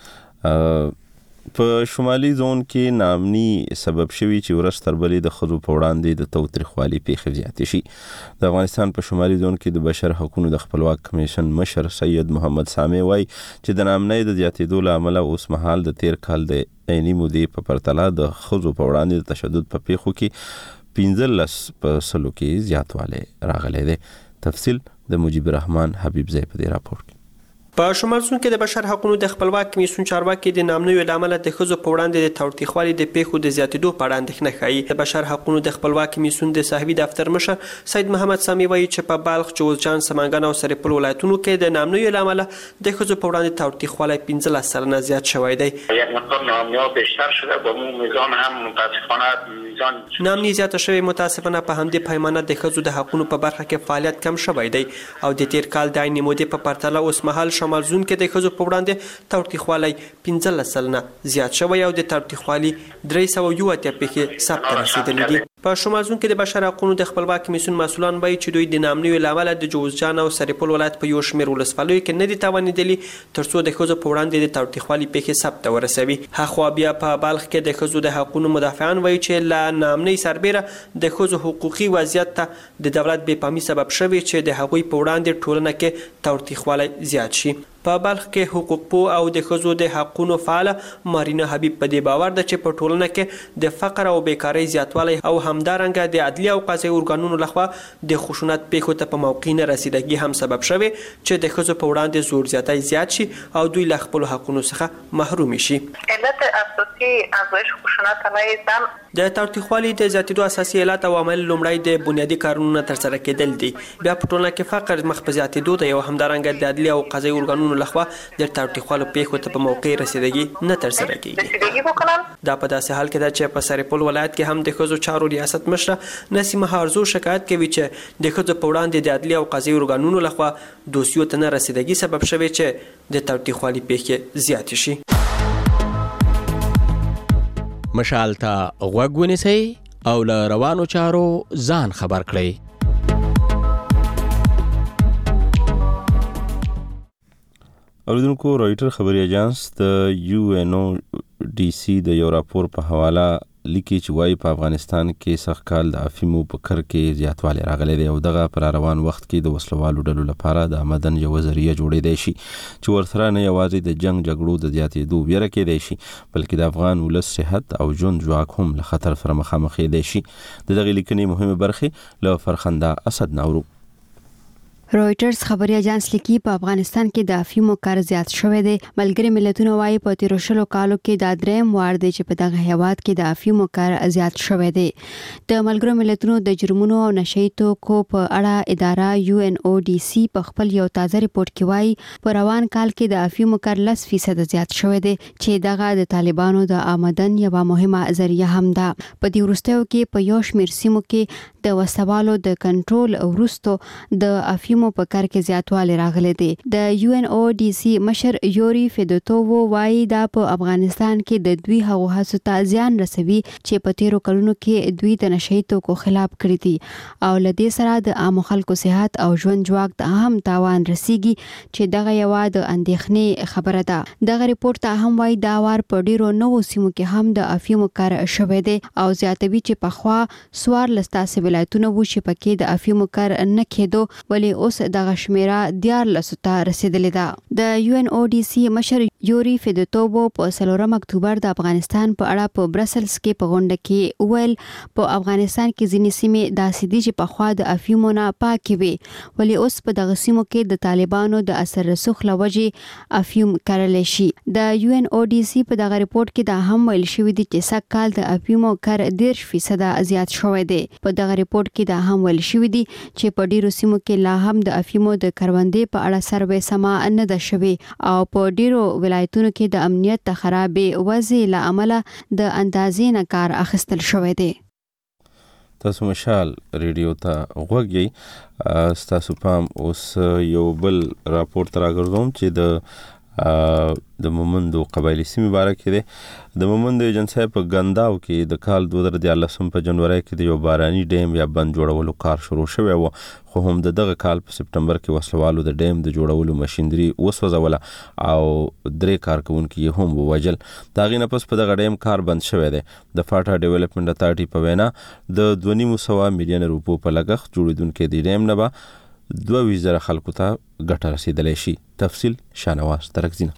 وګورئ. په شمالي زون کې نامني سبب شوی چې ورځ تر بلې د ښځو په وړاندې د تاوتریخوالي پیښې زیاتې شي. د افغانستان په شمالي زون کې د بشر حقوقو د خپلواک کمیشن مشر سید محمد سامي وایي چې د نامنۍ د زیاتېدو له امله اوس مهال د تیر کال د عیني مودې په پرتله د ښځو په وړاندې د تشدد په پیښو کې پنځلس په سلو کې زیاتوالی راغلی دی. تفصیل د مجيب الرحمن حبیب زئی په دې راپور کې. په شمال سون کې د بشر حقوقو د خپلواک کمیسیون چارواکي د نامنوي لامل د ښځو په وړاندې د تاوتریخوالي د پیښو د زیاتېدو په اړه اندېښنه ښیي. د بشر حقوقو د خپلواک کمیسیون د صاحبي دفتر مشر سید محمد سامي وایي چې په بلخ، جوزجان، سمنګان او سرپل ولایتونو کې د نامنوي لامل د ښځو په وړاندې تاوتریخوالي پنځلس سلنه زیات شوی دی. یک مقدار نامنی‌ها بیشتر شده با اون میزان هم متاسفانه میزان نامنی زیاته شوی متاسفانه په همدې پیمانه د ښځو د حقوقو په برخه کې فعالیت کم شوی دی او د تیر کال د عیني مودې په پرتله اوس مهال شمال زون کې د ښځو په وړاندې تاوتریخوالی پنځلس سلنه زیات شوی او د تاوتریخوالي درې سوه یو اتیا پیښې ثبت ته رسېدلې دي. په شمال زون کې د بشر حقوقو د خپلواک کمیسیون مسؤلان وایي چې دوی د نامنیو له امله د جوزجان او سرپل ولایت په یو شمېر ولسوالیو کې نه دي توانېدلي تر څو د ښځو په وړاندې د تاوتریخوالي پیښې ثبت ته ورسوي. هاخوا بیا په بلخ کې د ښځو د حقوقو مدافعان وایي چې له نامنۍ سربیره د ښځو حقوقي وضعیت ته د دولت بې پامي سبب شوی چې د هغوی په وړاندې ټولنه کې تاوتریخوالی زیات شي. په بلخ کې حقوق پو او د ښځو د حقوقو فعاله مارینه حبیب په دې باور ده چې په ټولنه کې د فقر او بیکارۍ زیاتوالی او همدارنګه د عدلي او قضایي ارګانونو لخوا د خشونت پیښو ته په موقع نه رسیدګي هم سبب شوی چې د ښځو په وړاندې زور زیاتی زیات شي او دوی له خپلو حقونو څخه محروم شي. علت اساسي ازمایش خشونت علیه زن د تاوتریخوالي د زیاتېدو اساسي علت او عامل لومړی د بنیادي کارونو ترسره کېدل دي. بیا په ټولنه کې فقر مخ په زیاتېدو دی او همدارنګه د عدلي او قضایي ارګانونو لخوا د تاوتریخوالو پیښو ته په موقع رسیدګي نه ترسره کیږي. دا په داسې حال کې ده چې په سرپل ولایت کې هم د ښځو چارو ریاست مشره نسیمه هارزو شکایت کوي چې د ښځو په وړاندې د عدلي او قضایي ارګانونو لخوا دوسیو ته نه رسیدګي سبب شوی چې د تاوتریخوالي پیښې زیاتې شي. مشال ته غوږ ونیسئ او له روانو چارو ځان خبر کړئ. اوریدونکو رایټر خبري اژانس د یو ان او ډي سي د یو راپور په حواله لیکي چې وايي په افغانستان کې سخت کال د افیمو په کر کې زیاتوالی راغلی دی او دغه پر روان وخت کې د وسلوالو ډلو لپاره د آمدن یو ذریعہ جوړېدای شي چې ورسره نه یوازې د جنگ جګړو د زیاتېدو ویره کېدای شي بلکې د افغان ولس صحت او ژوند ځواک هم له خطر سره مخامخ کېدای شي. د دغې لیکنې مهمه برخې له فرخنده اسد ناورو. رويټرز خبري اژانس لیکي په افغانستان کې د افیمو کار زیات شوی دی. ملګری ملتونه وايي په تیرو شلو کالو کې دا درېم وار دی چې په دغه هیواد کې د افیمو کار زیات شوی دی. د ملګرو ملتونو د جرمونو او نشئی توکو په اړه اداره یو ان او ډي سي په خپل یو تازه ریپورت کې وايي په روان کال کې د افیمو کار لس فیصد زیات شوی دی چې دغه د طالبانو د آمدن یوه مهمه ذریعہ هم ده. په دې وروستیو کې په یو شمېر سیمو کې د وسوالو د کنټرول وروسته د افیمو په کار کې زیاتوالی راغلی دی. د یو ان او ډي سي مشر یوري فیدوتوو وايي دا په افغانستان کې د دوی هغو هڅو ته زیان رسوي چې په تیرو کلونو کې دوی د نشئی توکو خلاف کړی دي او له دې سره د عامو خلکو صحت او ژوند ځواک ته هم تاوان رسیږي چې دغه یوه د اندېښنې خبره ده. دغه ریپورت ته هم وايي دا وار په ډیرو نوو سیمو کې هم د افیمو کار شوی دی او زیاتوي چې پخوا څوارلس تاسې ولایتونه وو چې پکې د افیمو کار نه کېدو ولې اوس دغه شمیره دیارلس ته رسیدلې ده. د یو ان او ډي سي مشر یوري فیدوتوبو په څلورم اکتوبر د افغانستان په اړه په برسلز کې په غونډه کې ویل په افغانستان کې ځینې سیمې داسې دي چې پخوا د افیمو نه پاکې وي ولې اوس په دغه سیمو کې د طالبانو د اثر رسوخ لوجې افیوم کرلی شي. د یو ان او ډي سي په دغه ریپورت کې دا هم ویل شوی دی چې سږ کال د افیومو کار دېرش فیصده زیات شوی دی. په دغه ریپورت کې دا هم ویل شوی دی چې په ډیرو سیمو کې لا هم د افیومو د کروندې په اړه سروې سما نه ده شوی او په ډیرو ولایتونو کې د امنیت د خرابې وضع له امله د اندازې نه کار اخیستل شوی دی. تاسو مشال ریډیو ته غوږ یې. ستاسو پام اوس یو بل راپور ته راګرځوم چې د د مومندو قبایلی سیمې باره کې دی. د مومندو ایجنسۍ په ګنداو کې د کال دوه زره دیارلسم په جنوري کې د یو باراني ډیم یا بند جوړولو کار شروع شوی و خو هم د دغه کال په سپټمبر کې وسلوالو د ډیم د جوړولو ماشينري وسوځوله او درې کارکونکي یې هم ووژل. د هغې نه پس په دغه ډیم کار بند شوی دی. د فاټا ډیولپمنټ اتارټي په وینا د دوه نیم سوه میلیونه روپو په لګښت جوړېدونکي د ډیم نه به دوه ویشت زره خلکو ته ګټه رسیدلی شي. تفصیل شانواز ترکزینه.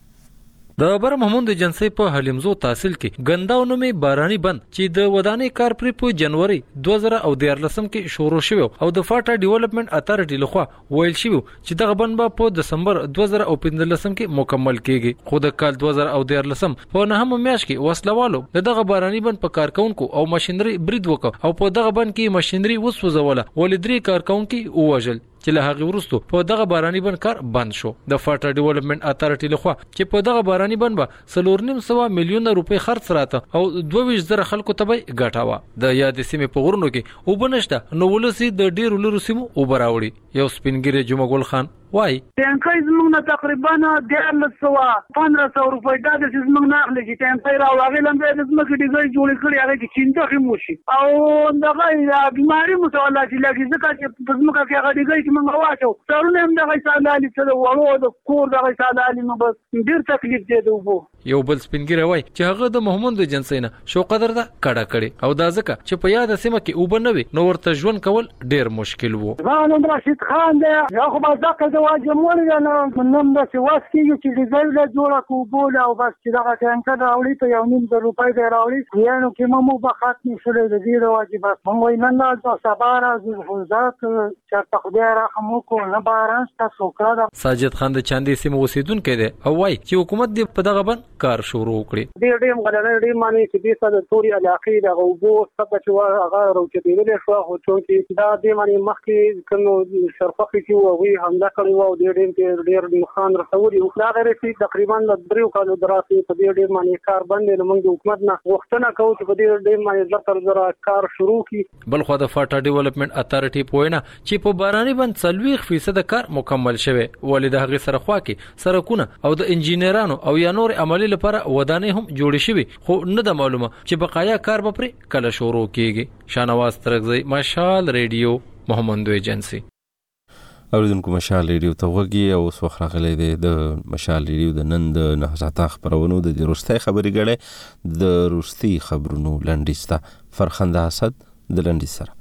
د بر محمود ایجنسی په حلیمزو تحصیل کې ګنداو نومې باراني بند چې د ودانۍ کار پرې په جنوري دوه زره او دیارلسم کې شروع شوی او د فاټا ډیولپمنټ اتارټي لخوا ویل شوی چې دغه بند به په دسمبر دوه زره او پنځلسم کې مکمل کیږي. خو د کال دوه زره او دیارلسم په نهم میاشت کې وسلوالو دغه باراني بند په کارکونکو او ماشينري برید وکړ او په دغه بند کې ماشينري وسوځوله ولې درې کارکونکي ووژل چې له هغه وروسته په دغه باراني بند کار بند شو. د فاټا ډیولپمنټ اتارټي لخوا چې په دغه باراني بند به څلور نیم سوه میلیونه روپۍ خرڅ راته او دوه ویشت زره خلکو ته به ګټه وه. د یادې سیمې په غرونو کې اوبه نشته نو ولس د ډېرو لرو سیمو اوبه راوړي. یو سپینګیری جمعه ګل خان وای ټانکۍ زموږ نه تقریبا دیارلس سوه پندره سوه روپۍ دا داسې زموږ نه اخلي چې ټانکۍ راوړو هغې له بیا د ځمکې ډیزای جوړې کړي هغې کې چینټخې مو شي او دغه بیماري مو ته الله چې لګي ځکه چې په ځمکه کې هغه ډیزای چې موږ واچو سرونه هم دغه ساده علي څه د وړو د کور دغه ساده علي نو بس ډېر تکلیف دی د اوبو. یو بل سپینګیری وای چې هغه د محمود ایجنسی نه شو قدر ده کډه کړي او دا ځکه چې په یاده سیمه کې اوبه نه وي نو ورته ژوند کول ډېر مشکل وو. غانم راشد خان دی یا خو به ځکه د واجمول نه نن د سواس کې چې ډیزل له جوړه کوبول او بس چې دغه ټانکر راوړي ته یو نیم زر روپۍ دی راوړي یانو کې مو به ختم شولې د دې واجبات موږ وای نن د سبا راځو خو ذات چې خدای رحم وکړو نه باران تاسو کړه. ساجد خان د چاندي سیمه اوسیدونکو دی او وای چې حکومت دې په دغه بند کار شروع کړي. دې ډېر غلنه دې معنی چې دې سره توري علاقې د غوبو څخه چې هغه راوچتېدل شو خو چې دا دې معنی مخکې کوم شرفخي کې او وی حمله کړی و دې ډېر ډېر مخان رسولي او دا غیر چې تقریبا د دریو کالو دراسي په دې ډېر معنی کار باندې موږ د حکومت نه وختونه کوو چې په دې ډېر معنی زر زر کار شروع کی. بل خو د فاټا ډیولپمنټ اتارټي پوینه چې په باراني بند څلوېښت فیصد کار مکمل شوی ولې د هغې سره خوا کې سړکونه او د انجینرانو او یا نور عملي لپاره ودانۍ هم جوړې شوي خو نه ده معلومه چې بقایا کار به پرې کله شروع کیږي. شانواز ترکزی مشال ریډیو محمد ایجنسی. اوریدونکو مشال ریډیو ته غوږی او اوس وخت راغلی دی د مشال ریډیو د نن د نهه ساعته خپرونو د وروستۍ خبرې ګړۍ د وروستي خبرونو لنډیز ته فرخنده اسد د لنډیز سره.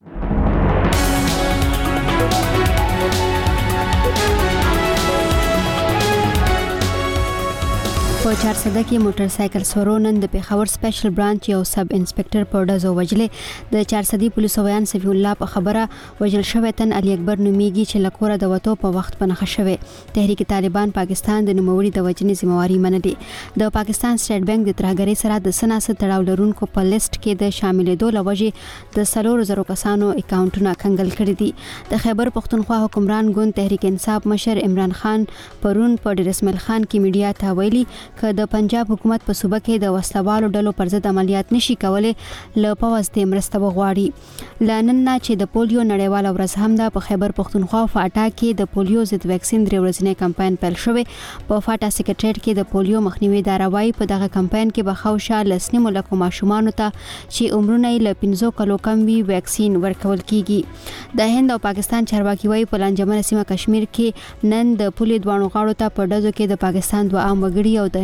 په چارسده کې موټر سایکل سوارو نن د پیښور سپیشل برانچ یو سب انسپکټر په ډزو وجلې. د چارسدي پولیسو ویان صفی الله په خبره وجل شوی تن علي اکبر نومیږي چې لکوره د وټو په وخت په نخښه شوی. تحریک طالبان پاکستان د نوموړي د وجنې ذمہواری منلې. د پاکستان سټیټ بانک د ترهګرۍ سره د سناسه تړاو لرونکو په لیست کې د شاملېدو لوجې د څلورو زرو کسانو اکاونټونه کنګل کړي دي. د خیبر پښتونخوا حکمران ګوند تحریک انصاف مشر عمران خان پرون په ډیر اسماعیل خان کې میډیا ته ویلي که د پنجاب حکومت په صوبه کې د وسلوالو ډلو پر ضد عملیات نشي کولای له پوځ د مرسته وغواړي. لنن نه چې د پولیو نړیواله ورځ هم ده په خیبر پښتونخوا فاټا کې د پولیو ضد ویکسین درې ورځنی کمپاین پیل شوی. په فاټا سیکریټریټ کې د پولیو مخنیوي داروای په دغه کمپاین کې به خوشا لسنیمو لکو ماشومان ته چې عمرونه یې له پنځو کلو کم وي ویکسین ورکول کیږي. د هند او پاکستان چارواکي وايي په لنجمن سیمه کشمیر کې نن د پولیو دوانو غاړو ته په ډزو کې د پاکستان دوه عام وګړي او د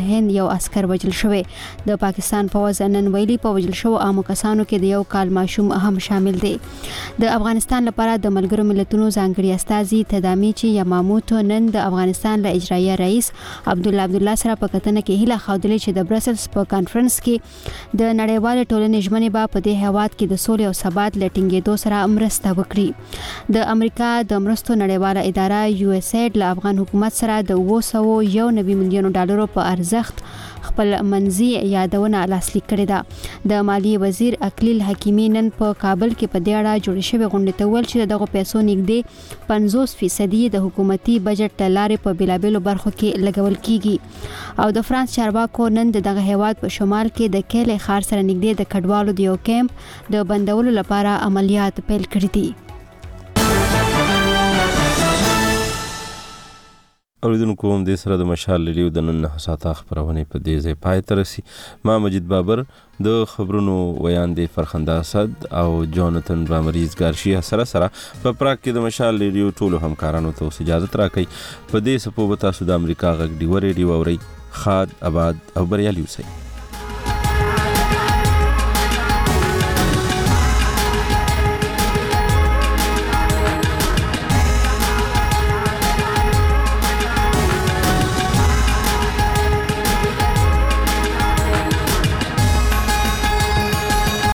هند یو عسكر وژل شوی. د پاکستان پوځ نن ویلي په وژل شو عامو کسانو کې د یو کال ماشوم هم شامل دی. د افغانستان لپاره د ملګرو ملتونو ځانګړي استازي تدامیچی یاماموتو نن د افغانستان له اجرایي رئیس عبدالله عبدالله سره په کتنه کې هیله ښودلې چې د برسلز په کانفرنس کې د نړیوال ټولنې ژمنې به په دې هیواد کې د سولې او ثبات لټینګېدو سره مرسته وکړي. د امریکا د مرستو نړیواله اداره یو اس ایډ له افغان حکومت سره د اوه سوه یو نوي میلیونو ډالرو په ارزښت خپل منځي یادونه لاسلیک کړې ده. د مالیې وزیر اکلیل حکیمي نن په کابل کې په دې اړه جوړې شوې غونډې ته وویل چې دغه پیسو نږدې پنځوس فیصدي د حکومتي بجټ له لارې په بېلابېلو برخو کې لګول کیږي. او د فرانس چارواکو نن د دغه هیواد په شمال کې د کیل ښار سره نږدې د کډوالو د یو کیمپ د بندولو لپاره عملیات پیل کړي دي. اوریدونکو هم دې سره د مشال ریډیو د نن نه ساعته خبرونه په دې ځای پای ته رسي. ما مجید بابر د خبرونو ویاندې فرخنده اسد او جوناتن رامریز ګارشیا سره سره په پراګ کې د مشال ریډیو ټولو همکارانو ته اجازه راکړي. په دې سپو به تاسو د امریکا غږ ډیو ریډیو اورئ. خاد آباد او بریالي اوسئ.